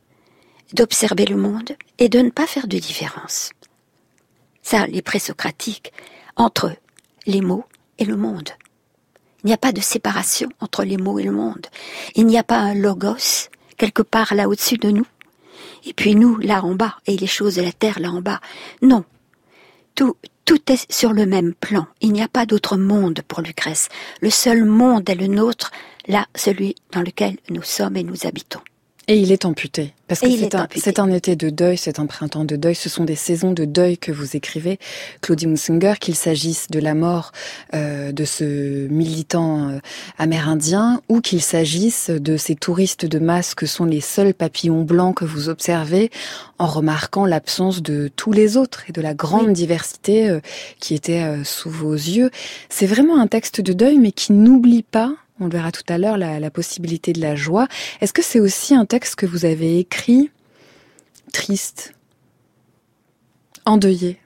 et de ne pas faire de différence. Ça, les présocratiques, entre les mots et le monde. Il n'y a pas de séparation entre les mots et le monde. Il n'y a pas un logos, quelque part là au-dessus de nous, et puis nous, là en bas, et les choses de la terre là en bas. Non. Tout est sur le même plan. Il n'y a pas d'autre monde pour Lucrèce. Le seul monde est le nôtre, là, celui dans lequel nous sommes et nous habitons. Et il est amputé. Parce que c'est un été de deuil, c'est un printemps de deuil, ce sont des saisons de deuil que vous écrivez, Claudie Munsinger, qu'il s'agisse de la mort de ce militant amérindien ou qu'il s'agisse de ces touristes de masse que sont les seuls papillons blancs que vous observez en remarquant l'absence de tous les autres et de la grande diversité qui était sous vos yeux. C'est vraiment un texte de deuil mais qui n'oublie pas, on le verra tout à l'heure, la possibilité de la joie. Est-ce que c'est aussi un texte que vous avez écrit triste, endeuillé?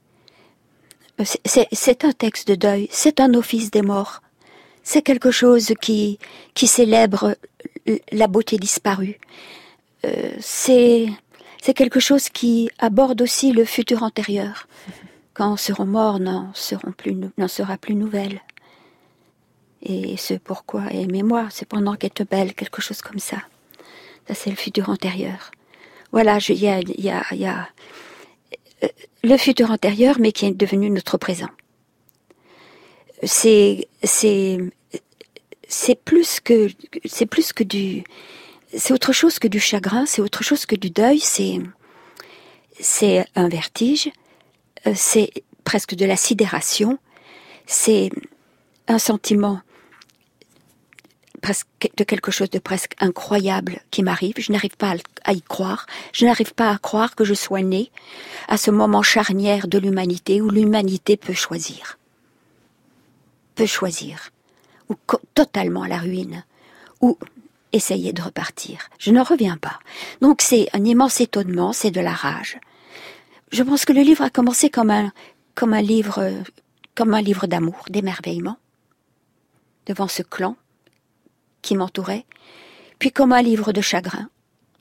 C'est un texte de deuil, c'est un office des morts. C'est quelque chose qui célèbre la beauté disparue. C'est quelque chose qui aborde aussi le futur antérieur. Quand seront morts, n'en sera plus nouvelle. Et ce pourquoi aimez-moi, cependant qu'être belle, quelque chose comme ça. Ça, c'est le futur antérieur. Voilà, il y a le futur antérieur, mais qui est devenu notre présent. C'est autre chose que du chagrin, c'est autre chose que du deuil, c'est un vertige, c'est presque de la sidération, c'est un sentiment de quelque chose de presque incroyable qui m'arrive. Je n'arrive pas à y croire. Je n'arrive pas à croire que je sois née à ce moment charnière de l'humanité où l'humanité peut choisir. Ou totalement à la ruine, ou essayer de repartir. Je n'en reviens pas. Donc c'est un immense étonnement, c'est de la rage. Je pense que le livre a commencé comme un livre d'amour, d'émerveillement, devant ce clan qui m'entourait, puis comme un livre de chagrin,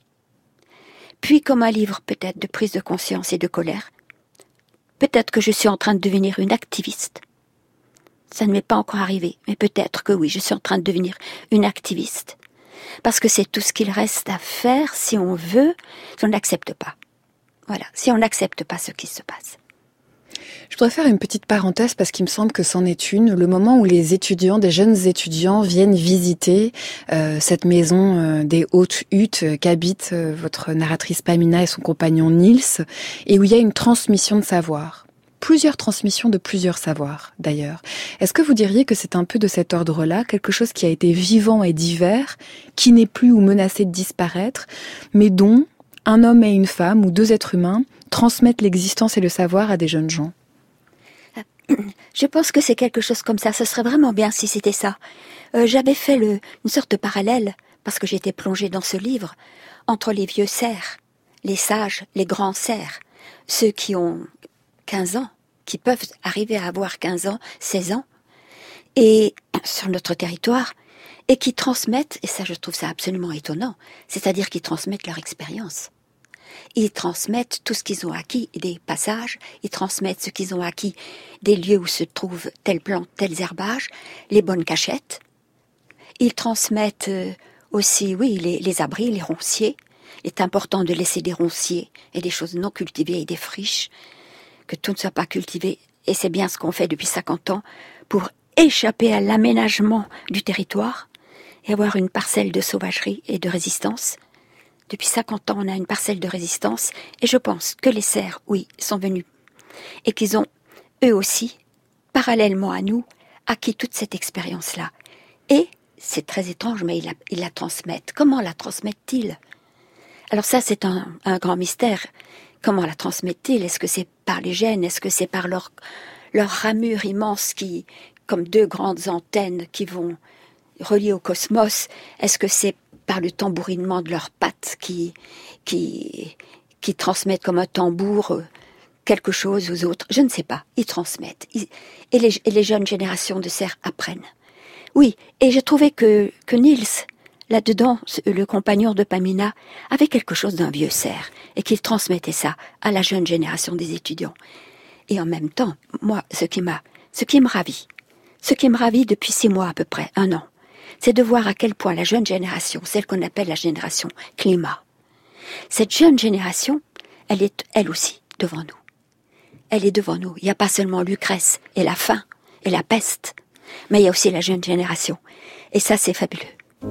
puis comme un livre peut-être de prise de conscience et de colère. Peut-être que je suis en train de devenir une activiste. Ça ne m'est pas encore arrivé, mais peut-être que oui, je suis en train de devenir une activiste. Parce que c'est tout ce qu'il reste à faire si on veut, si on n'accepte pas. Voilà, si on n'accepte pas ce qui se passe. Je voudrais faire une petite parenthèse parce qu'il me semble que c'en est une. Le moment où les étudiants, des jeunes étudiants viennent visiter cette maison des hautes huttes qu'habitent votre narratrice Pamina et son compagnon Niels, et où il y a une transmission de savoir. Plusieurs transmissions de plusieurs savoirs, d'ailleurs. Est-ce que vous diriez que c'est un peu de cet ordre-là, quelque chose qui a été vivant et divers, qui n'est plus ou menacé de disparaître, mais dont un homme et une femme, ou deux êtres humains, transmettent l'existence et le savoir à des jeunes gens? Je pense que c'est quelque chose comme ça. Ce serait vraiment bien si c'était ça. J'avais fait une sorte de parallèle, parce que j'étais plongée dans ce livre, entre les vieux cerfs, les sages, les grands cerfs, ceux qui ont 15 ans, qui peuvent arriver à avoir 15 ans, 16 ans, et sur notre territoire, et qui transmettent, et ça je trouve ça absolument étonnant, c'est-à-dire qu'ils transmettent leur expérience. Ils transmettent tout ce qu'ils ont acquis, des passages, ils transmettent ce qu'ils ont acquis, des lieux où se trouvent telles plantes, tels herbages, les bonnes cachettes. Ils transmettent aussi, oui, les abris, les ronciers. Il est important de laisser des ronciers et des choses non cultivées et des friches, que tout ne soit pas cultivé, et c'est bien ce qu'on fait depuis 50 ans, pour échapper à l'aménagement du territoire et avoir une parcelle de sauvagerie et de résistance. Depuis 50 ans, on a une parcelle de résistance, et je pense que les cerfs, oui, sont venus, et qu'ils ont, eux aussi, parallèlement à nous, acquis toute cette expérience-là. Et, c'est très étrange, mais ils la transmettent. Comment la transmettent-ils? Alors ça, c'est un grand mystère. Comment la transmettent-ils? Est-ce que c'est par les gènes? Est-ce que c'est par leur ramure immense qui, comme deux grandes antennes qui vont relier au cosmos? Est-ce que c'est par le tambourinement de leurs pattes qui transmettent comme un tambour quelque chose aux autres? Je ne sais pas. Ils transmettent. Et les jeunes générations de cerfs apprennent. Oui, et j'ai trouvé que Niels, là-dedans, le compagnon de Pamina, avait quelque chose d'un vieux cerf, et qu'il transmettait ça à la jeune génération des étudiants. Et en même temps, moi, ce qui me ravit depuis 6 mois à peu près, 1 an, c'est de voir à quel point la jeune génération, celle qu'on appelle la génération climat, cette jeune génération, elle est elle aussi devant nous. Elle est devant nous. Il n'y a pas seulement Lucrèce et la faim et la peste, mais il y a aussi la jeune génération. Et ça, c'est fabuleux.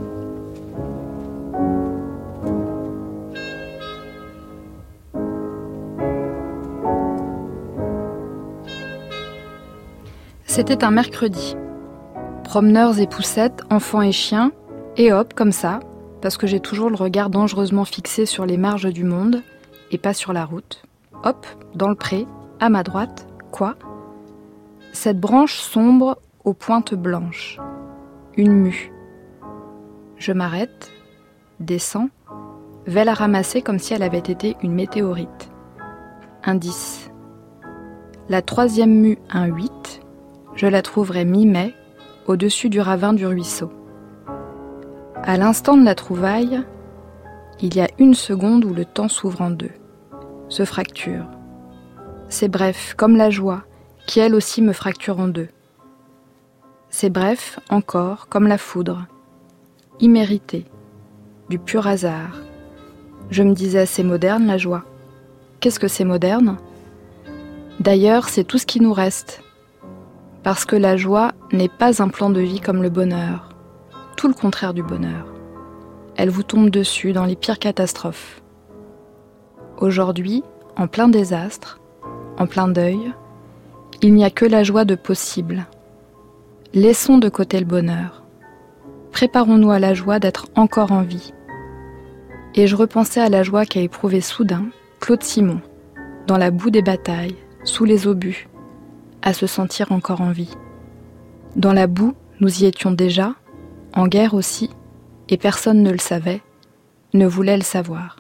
C'était un mercredi. Promeneurs et poussettes, enfants et chiens, et hop, comme ça, parce que j'ai toujours le regard dangereusement fixé sur les marges du monde, et pas sur la route. Hop, dans le pré, à ma droite, quoi? Cette branche sombre aux pointes blanches. Une mue. Je m'arrête, descends, vais la ramasser comme si elle avait été une météorite. Indice. La 3e mue, un 8, je la trouverai mi-mai, au-dessus du ravin du ruisseau. À l'instant de la trouvaille, il y a 1 seconde où le temps s'ouvre en 2, se fracture. C'est bref, comme la joie, qui elle aussi me fracture en 2. C'est bref, encore, comme la foudre. Immérité, du pur hasard. Je me disais, c'est moderne la joie. Qu'est-ce que c'est moderne? D'ailleurs, c'est tout ce qui nous reste. Parce que la joie n'est pas un plan de vie comme le bonheur. Tout le contraire du bonheur. Elle vous tombe dessus dans les pires catastrophes. Aujourd'hui, en plein désastre, en plein deuil, il n'y a que la joie de possible. Laissons de côté le bonheur. préparons-nous à la joie d'être encore en vie. Et je repensais à la joie qu'a éprouvée soudain Claude Simon, dans la boue des batailles, sous les obus, à se sentir encore en vie. Dans la boue, nous y étions déjà, en guerre aussi, et personne ne le savait, ne voulait le savoir.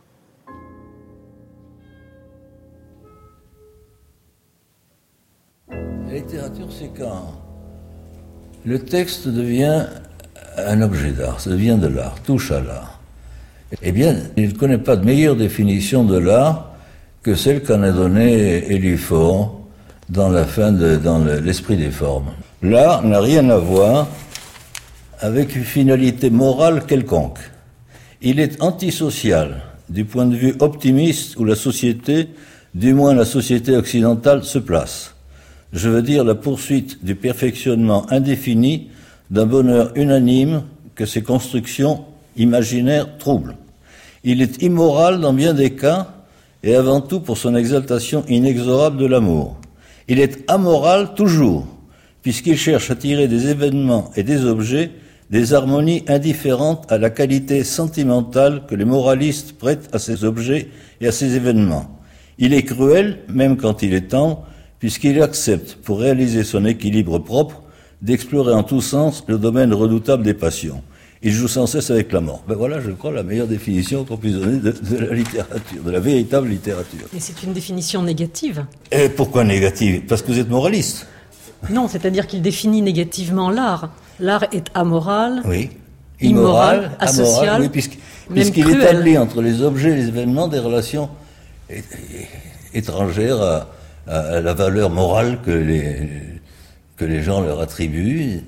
La littérature, c'est quand le texte devient un objet d'art, ça devient de l'art, touche à l'art. Eh bien, je ne connais pas de meilleure définition de l'art que celle qu'en a donnée Élie Faure dans l'esprit des formes. L'art n'a rien à voir avec une finalité morale quelconque. Il est antisocial du point de vue optimiste où la société, du moins la société occidentale, se place. Je veux dire la poursuite du perfectionnement indéfini d'un bonheur unanime que ces constructions imaginaires troublent. Il est immoral dans bien des cas et avant tout pour son exaltation inexorable de l'amour. Il est amoral toujours, puisqu'il cherche à tirer des événements et des objets des harmonies indifférentes à la qualité sentimentale que les moralistes prêtent à ces objets et à ces événements. Il est cruel, même quand il est tendre, puisqu'il accepte, pour réaliser son équilibre propre, d'explorer en tous sens le domaine redoutable des passions. Il joue sans cesse avec la mort. Ben voilà, je crois, la meilleure définition qu'on puisse donner de la littérature, de la véritable littérature. Et c'est une définition négative. Et pourquoi négative ? Parce que vous êtes moraliste. Non, c'est-à-dire qu'il définit négativement l'art. L'art est amoral, oui. Immoral, asocial, amoral, oui, puisqu'il établit entre les objets et les événements des relations étrangères à la valeur morale que les gens leur attribuent.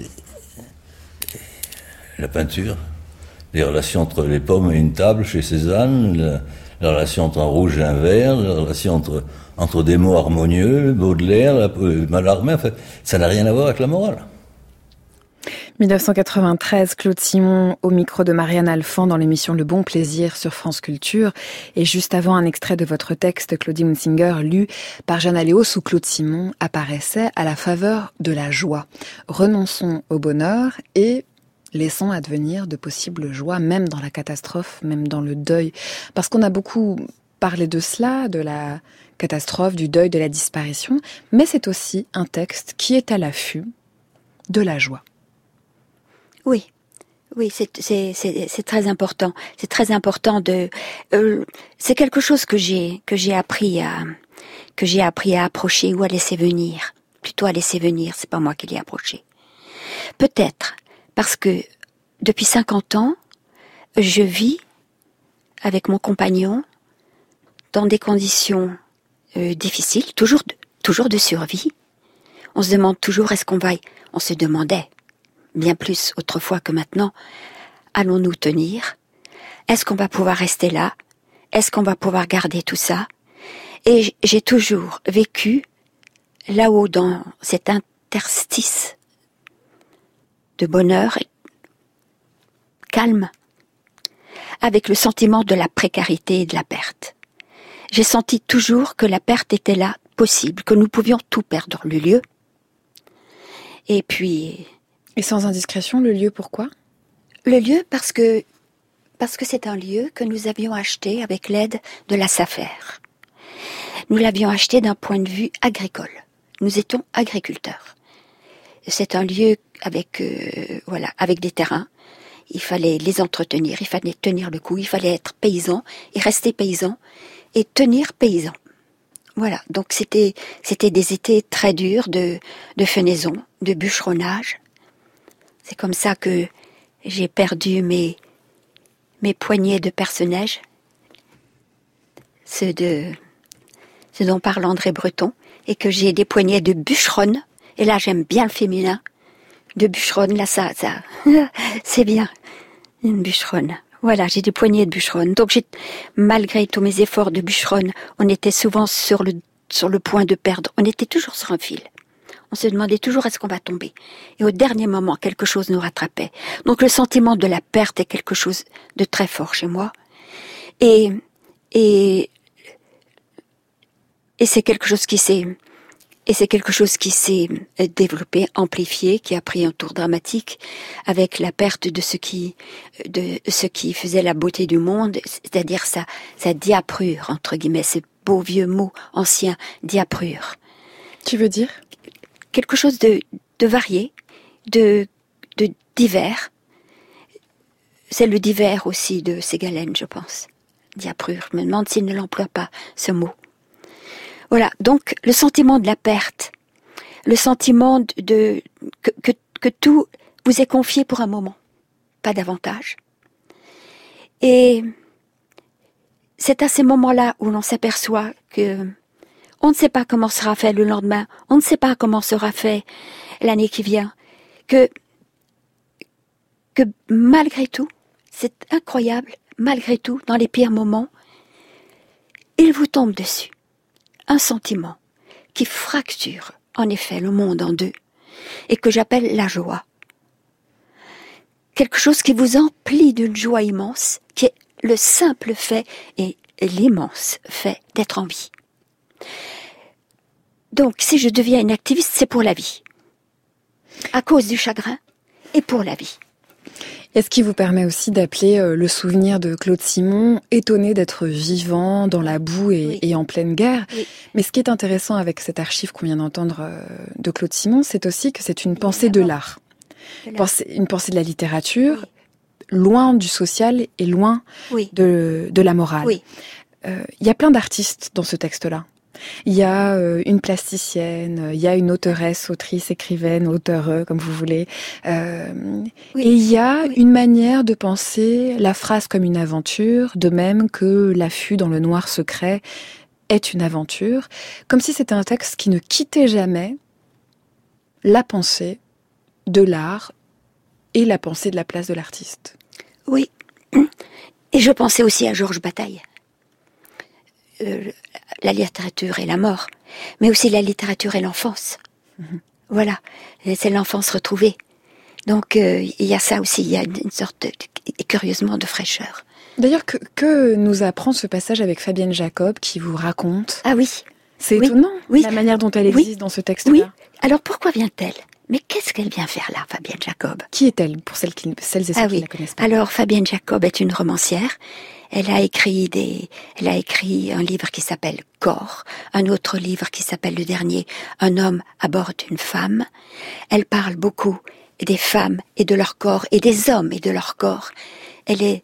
La peinture, les relations entre les pommes et une table chez Cézanne, la relation entre un rouge et un vert, la relation entre des mots harmonieux, Baudelaire, Mallarmé, en fait, ça n'a rien à voir avec la morale. 1993, Claude Simon au micro de Marianne Alphand dans l'émission Le Bon Plaisir sur France Culture. Et juste avant, un extrait de votre texte, Claudie Hunsinger, lu par Jeanne Aléos, où Claude Simon apparaissait à la faveur de la joie. Renonçons au bonheur et laissons advenir de possibles joies, même dans la catastrophe, même dans le deuil. Parce qu'on a beaucoup parlé de cela, de la catastrophe, du deuil, de la disparition, mais c'est aussi un texte qui est à l'affût de la joie. Oui, c'est très important. C'est très important c'est quelque chose que j'ai appris à approcher ou à laisser venir. Plutôt à laisser venir, c'est pas moi qui l'ai approché. Peut-être parce que depuis 50 ans, je vis avec mon compagnon dans des conditions difficiles, toujours de survie. On se demande toujours on se demandait bien plus autrefois que maintenant, allons-nous tenir ? Est-ce qu'on va pouvoir rester là ? Est-ce qu'on va pouvoir garder tout ça ? Et j'ai toujours vécu là-haut dans cet interstice de bonheur calme, avec le sentiment de la précarité et de la perte. J'ai senti toujours que la perte était là, possible, que nous pouvions tout perdre, le lieu. Et puis... Et sans indiscrétion, le lieu, pourquoi ? Le lieu, parce que c'est un lieu que nous avions acheté avec l'aide de la SAFER. Nous l'avions acheté d'un point de vue agricole. Nous étions agriculteurs. C'est un lieu avec des terrains. Il fallait les entretenir, il fallait tenir le coup, il fallait être paysan et rester paysan et tenir paysan. Voilà, donc c'était des étés très durs de fenaison, de bûcheronnage. C'est comme ça que j'ai perdu mes poignets de perce-neige, ceux dont parle André Breton, et que j'ai des poignets de bûcheronne. Et là, j'aime bien le féminin de bûcheronne. Là, ça, c'est bien, une bûcheronne. Voilà, j'ai des poignets de bûcheronne. Donc, malgré tous mes efforts de bûcheronne, on était souvent sur le point de perdre. On était toujours sur un fil. On se demandait toujours est-ce qu'on va tomber. Et au dernier moment, quelque chose nous rattrapait. Donc le sentiment de la perte est quelque chose de très fort chez moi. Et c'est quelque chose qui s'est Et c'est quelque chose qui s'est développé, amplifié, qui a pris un tour dramatique avec la perte de ce qui faisait la beauté du monde, c'est-à-dire sa diaprure, entre guillemets, ce beau vieux mot ancien, diaprure. Tu veux dire? Quelque chose de varié, de divers. C'est le divers aussi de Ségalène, je pense. Diaprure. Je me demande s'il ne l'emploie pas, ce mot. Voilà, donc le sentiment de la perte, le sentiment que tout vous est confié pour un moment, pas davantage. Et c'est à ces moments-là où l'on s'aperçoit que on ne sait pas comment sera fait le lendemain, on ne sait pas comment sera fait l'année qui vient, que malgré tout, c'est incroyable, malgré tout, dans les pires moments, il vous tombe dessus un sentiment qui fracture en effet le monde en deux et que j'appelle la joie. Quelque chose qui vous emplit d'une joie immense, qui est le simple fait et l'immense fait d'être en vie. Donc, si je deviens une activiste, c'est pour la vie. À cause du chagrin et pour la vie. Et ce qui vous permet aussi d'appeler le souvenir de Claude Simon étonné d'être vivant dans la boue et en pleine guerre. Oui. Mais ce qui est intéressant avec cette archive qu'on vient d'entendre de Claude Simon, c'est aussi que c'est une pensée de l'art. Une pensée de la littérature, loin du social et loin de la morale. Oui. Y a plein d'artistes dans ce texte-là. Il y a une plasticienne, il y a une auteuresse, autrice, écrivaine, auteure, comme vous voulez. Et il y a une manière de penser la phrase comme une aventure, de même que l'affût dans le noir secret est une aventure, comme si c'était un texte qui ne quittait jamais la pensée de l'art et la pensée de la place de l'artiste. Oui, et je pensais aussi à Georges Bataille. La littérature et la mort, mais aussi la littérature et l'enfance. Voilà, c'est l'enfance retrouvée. Donc il y a ça aussi, il y a une sorte, curieusement, de fraîcheur. D'ailleurs, que nous apprend ce passage avec Fabienne Jacob qui vous raconte? Ah oui. C'est étonnant, la manière dont elle existe dans ce texte-là. Oui, alors pourquoi vient-elle? Mais qu'est-ce qu'elle vient faire là, Fabienne Jacob? Qui est-elle, pour celles et ceux qui ne la connaissent pas? Alors, Fabienne Jacob est une romancière. Elle a écrit un livre qui s'appelle Corps, un autre livre qui s'appelle le dernier, Un homme à bord d'une femme. Elle parle beaucoup des femmes et de leur corps, et des hommes et de leur corps. Elle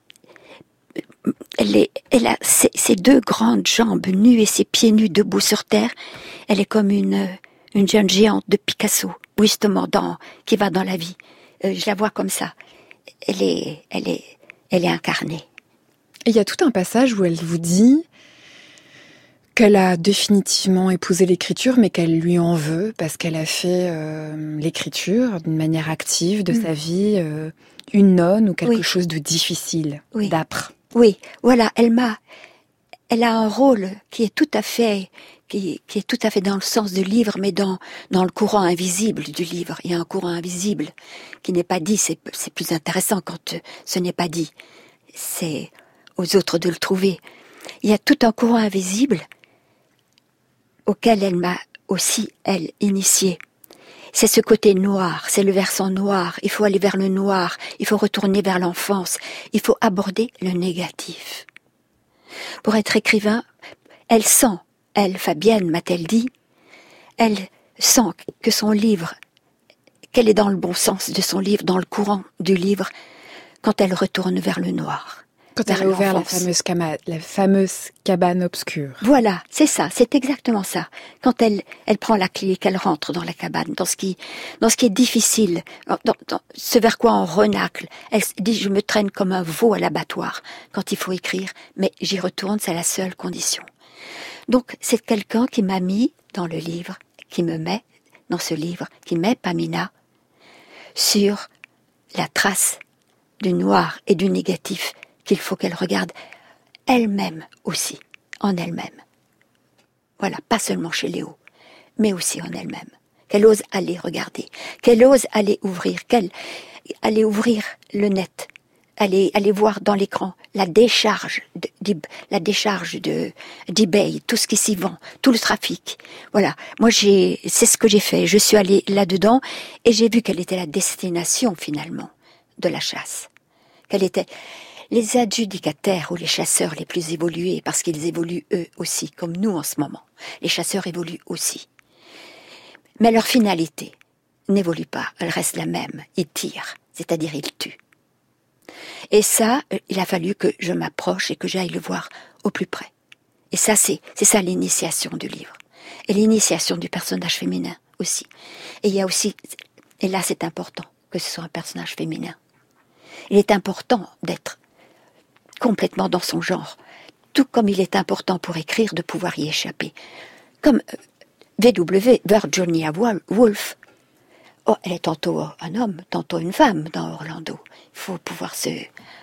a ses deux grandes jambes nues et ses pieds nus debout sur terre. Elle est comme une jeune géante de Picasso, justement, qui va dans la vie. Je la vois comme ça. Elle est incarnée. Et il y a tout un passage où elle vous dit qu'elle a définitivement épousé l'écriture, mais qu'elle lui en veut parce qu'elle a fait l'écriture d'une manière active de sa vie, une nonne ou quelque chose de difficile, d'âpre. Oui, voilà, elle a un rôle qui est tout à fait dans le sens du livre, mais dans le courant invisible du livre. Il y a un courant invisible qui n'est pas dit, c'est plus intéressant quand ce n'est pas dit. C'est aux autres de le trouver. Il y a tout un courant invisible auquel elle m'a aussi, elle, initiée. C'est ce côté noir, c'est le versant noir. Il faut aller vers le noir, il faut retourner vers l'enfance, il faut aborder le négatif. Pour être écrivain, elle sent, Fabienne, m'a-t-elle dit, elle sent que son livre, qu'elle est dans le bon sens de son livre, dans le courant du livre, quand elle retourne vers le noir. Quand elle a ouvert la fameuse cabane obscure. Voilà, c'est ça, c'est exactement ça. Quand elle prend la clé et qu'elle rentre dans la cabane, dans ce qui est difficile, dans ce vers quoi on renacle. Elle dit, je me traîne comme un veau à l'abattoir quand il faut écrire, mais j'y retourne, c'est la seule condition. Donc, c'est quelqu'un qui m'a mis dans le livre, qui me met dans ce livre, qui met Pamina sur la trace du noir et du négatif qu'il faut qu'elle regarde elle-même aussi, en elle-même. Voilà, pas seulement chez Léo, mais aussi en elle-même. Qu'elle ose aller regarder, qu'elle ose aller ouvrir, aller ouvrir le net, Allez voir dans l'écran la décharge d'eBay, tout ce qui s'y vend, tout le trafic. Voilà. Moi, c'est ce que j'ai fait. Je suis allée là-dedans et j'ai vu quelle était la destination, finalement, de la chasse. Quelle était les adjudicataires ou les chasseurs les plus évolués, parce qu'ils évoluent eux aussi, comme nous en ce moment. Les chasseurs évoluent aussi. Mais leur finalité n'évolue pas. Elle reste la même. Ils tirent, c'est-à-dire ils tuent. Et ça, il a fallu que je m'approche et que j'aille le voir au plus près. Et ça, c'est ça l'initiation du livre. Et l'initiation du personnage féminin aussi. Et il y a aussi, et là c'est important, que ce soit un personnage féminin. Il est important d'être complètement dans son genre. Tout comme il est important pour écrire de pouvoir y échapper. Comme Virginia Woolf. Oh, elle est tantôt un homme, tantôt une femme dans Orlando. Il faut pouvoir se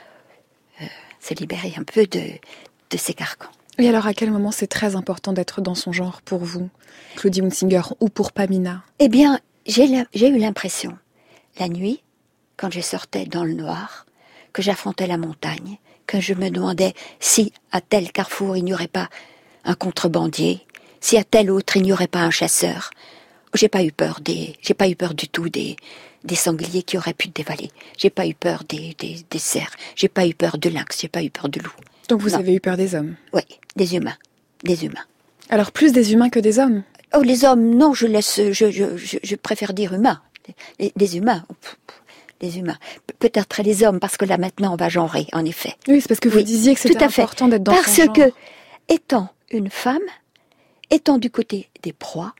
libérer un peu de ces carcans. Et alors, à quel moment c'est très important d'être dans son genre pour vous, Claudie Hunsinger, ou pour Pamina? Eh bien, j'ai eu l'impression, la nuit, quand je sortais dans le noir, que j'affrontais la montagne, que je me demandais si à tel carrefour il n'y aurait pas un contrebandier, si à tel autre il n'y aurait pas un chasseur. J'ai pas eu peur du tout des sangliers qui auraient pu te dévaler. J'ai pas eu peur des cerfs. J'ai pas eu peur de lynx. J'ai pas eu peur de loup. Donc vous avez eu peur des hommes? Oui, des humains. Alors plus des humains que des hommes? Oh, les hommes, non, je préfère dire humains. Des humains. Des humains. Peut-être les hommes, parce que là maintenant on va genrer, en effet. Oui, c'est parce que vous disiez que c'était important d'être dans son genre. Parce que, étant une femme, étant du côté des proies,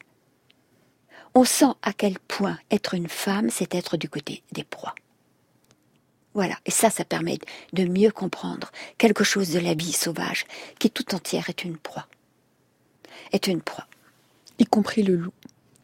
on sent à quel point être une femme, c'est être du côté des proies. Voilà, et ça permet de mieux comprendre quelque chose de la vie sauvage, qui tout entière est une proie. Y compris le loup.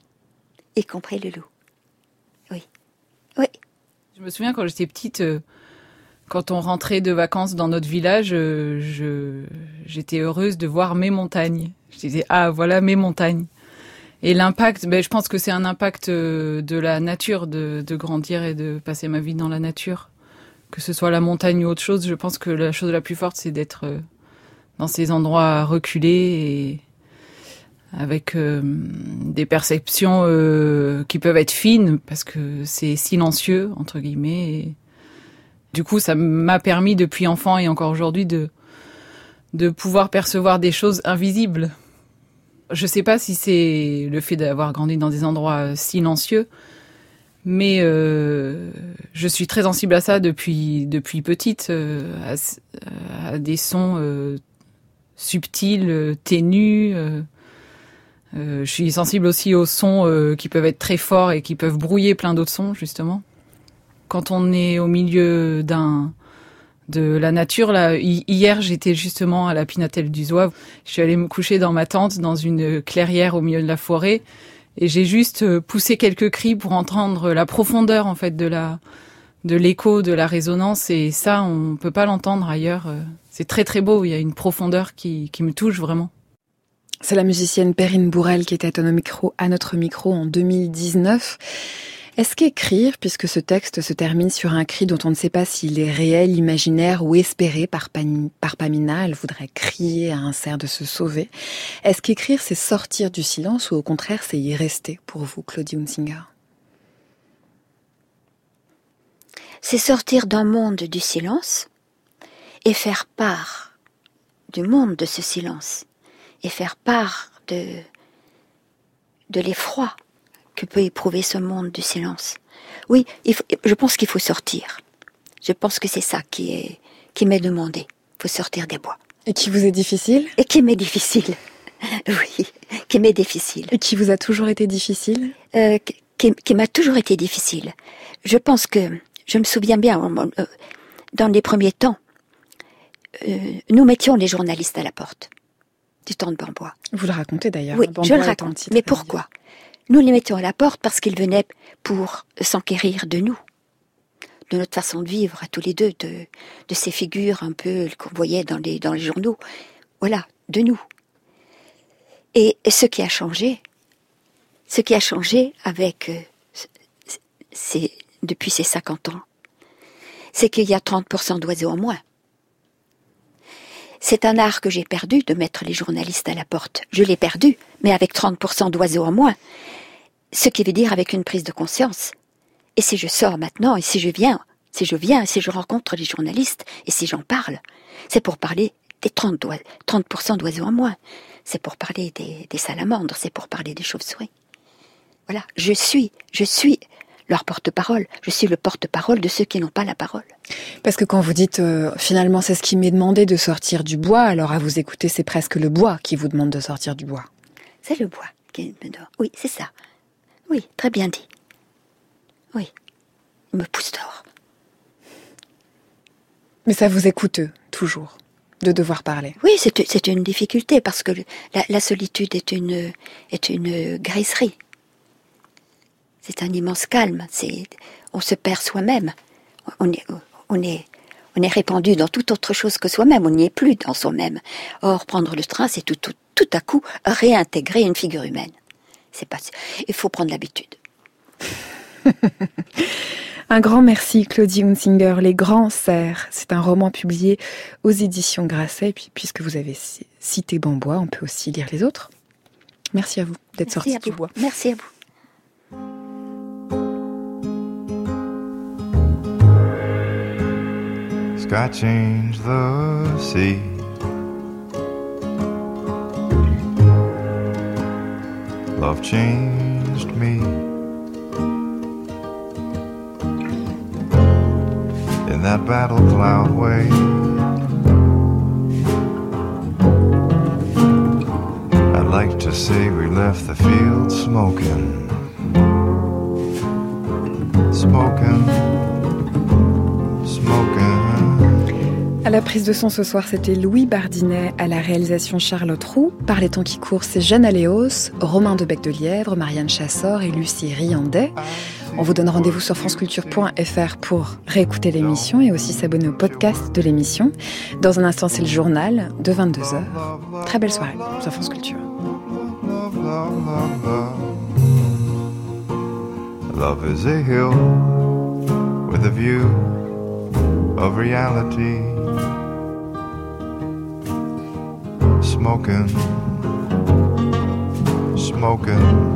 Oui. Je me souviens quand j'étais petite, quand on rentrait de vacances dans notre village, j'étais heureuse de voir mes montagnes. Je disais, ah voilà mes montagnes. Et l'impact, je pense que c'est un impact de la nature, de grandir et de passer ma vie dans la nature. Que ce soit la montagne ou autre chose, je pense que la chose la plus forte, c'est d'être dans ces endroits reculés et avec des perceptions qui peuvent être fines, parce que c'est silencieux, entre guillemets. Et du coup, ça m'a permis, depuis enfant et encore aujourd'hui, de pouvoir percevoir des choses invisibles. Je sais pas si c'est le fait d'avoir grandi dans des endroits silencieux, mais je suis très sensible à ça depuis petite, à des sons subtils, ténus. Je suis sensible aussi aux sons qui peuvent être très forts et qui peuvent brouiller plein d'autres sons, justement. Quand on est au milieu de la nature, là, hier, j'étais justement à la Pinatelle du Zouave. Je suis allée me coucher dans ma tente, dans une clairière au milieu de la forêt, et j'ai juste poussé quelques cris pour entendre la profondeur, en fait, de l'écho, de la résonance, et ça, on peut pas l'entendre ailleurs. C'est très très beau, il y a une profondeur qui me touche vraiment. C'est la musicienne Perrine Bourrel qui était à notre micro en 2019. Est-ce qu'écrire, puisque ce texte se termine sur un cri dont on ne sait pas s'il est réel, imaginaire ou espéré par Pamina, elle voudrait crier à un cerf de se sauver, est-ce qu'écrire c'est sortir du silence ou au contraire c'est y rester pour vous, Claudie Hunsinger? C'est sortir d'un monde du silence et faire part du monde de ce silence et faire part de l'effroi que peut éprouver ce monde du silence. Oui, je pense qu'il faut sortir. Je pense que c'est ça qui m'est demandé. Il faut sortir des bois. Et qui vous est difficile? Et qui m'est difficile. Oui, qui m'est difficile. Et qui vous a toujours été difficile? Qui m'a toujours été difficile. Je pense que, je me souviens bien, dans les premiers temps, nous mettions les journalistes à la porte du temps de Bambois. Vous le racontez d'ailleurs. Oui, je le raconte. Mais pourquoi? Nous les mettions à la porte parce qu'ils venaient pour s'enquérir de nous, de notre façon de vivre à tous les deux, de ces figures un peu qu'on voyait dans les journaux. Voilà, de nous. Et ce qui a changé avec depuis ces 50 ans, c'est qu'il y a 30% d'oiseaux en moins. C'est un art que j'ai perdu, de mettre les journalistes à la porte. Je l'ai perdu, mais avec 30% d'oiseaux en moins. Ce qui veut dire avec une prise de conscience. Et si je sors maintenant, et si je viens, et si je rencontre les journalistes, et si j'en parle, c'est pour parler des 30% d'oiseaux en moins. C'est pour parler des salamandres, c'est pour parler des chauves-souris. Voilà, je suis leur porte-parole. Je suis le porte-parole de ceux qui n'ont pas la parole. Parce que quand vous dites, finalement, c'est ce qui m'est demandé de sortir du bois, alors à vous écouter, c'est presque le bois qui vous demande de sortir du bois. C'est le bois qui me demande. Oui, c'est ça. Oui, très bien dit. Oui, il me pousse dehors. Mais ça vous est coûteux, toujours, de devoir parler. Oui, c'est une difficulté, parce que la solitude est une griserie. C'est un immense calme. On se perd soi-même. On est répandu dans toute autre chose que soi-même. On n'y est plus dans soi-même. Or, prendre le train, c'est tout à coup réintégrer une figure humaine. Il faut prendre l'habitude. Un grand merci, Claudie Hunsinger. Les Grands Cerfs, c'est un roman publié aux éditions Grasset. Et puis, puisque vous avez cité Bambois, on peut aussi lire les autres. Merci à vous d'être sorti du bois. Merci à vous. Sky changed the sea. Love changed me. In that battle cloud way, I'd like to say we left the field smoking, smoking, smoking. À la prise de son ce soir, c'était Louis Bardinet, à la réalisation Charlotte Roux. Par les temps qui courent, c'est Jeanne Aléos, Romain de Bec-de-Lièvre, Marianne Chassor et Lucie Riandet. On vous donne rendez-vous sur franceculture.fr pour réécouter l'émission et aussi s'abonner au podcast de l'émission. Dans un instant, c'est le journal de 22h. Très belle soirée sur France Culture. Love is a hill with a view of reality. Smoking, smoking.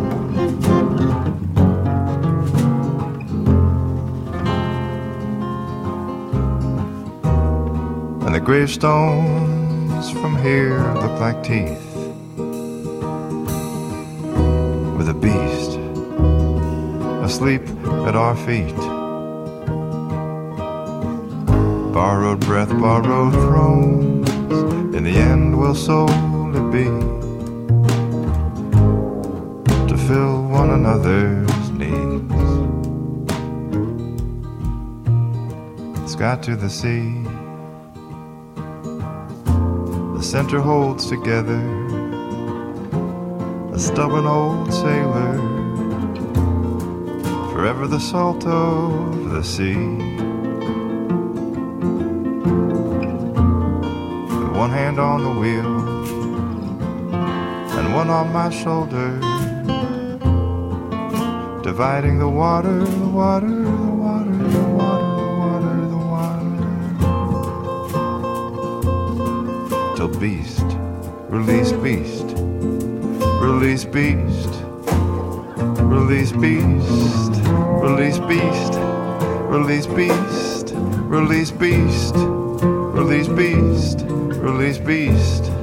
And the gravestones from here look like teeth, with a beast asleep at our feet. Borrowed breath, borrowed thrones, in the end will solely be to fill one another's needs. Sky to the sea, the center holds together a stubborn old sailor, forever the salt of the sea. One hand on the wheel and one on my shoulder, dividing the water, the water, the water, the water, the water, the water, till beast, release beast, release beast, release beast, release beast, release beast, release beast, release beast, release beast.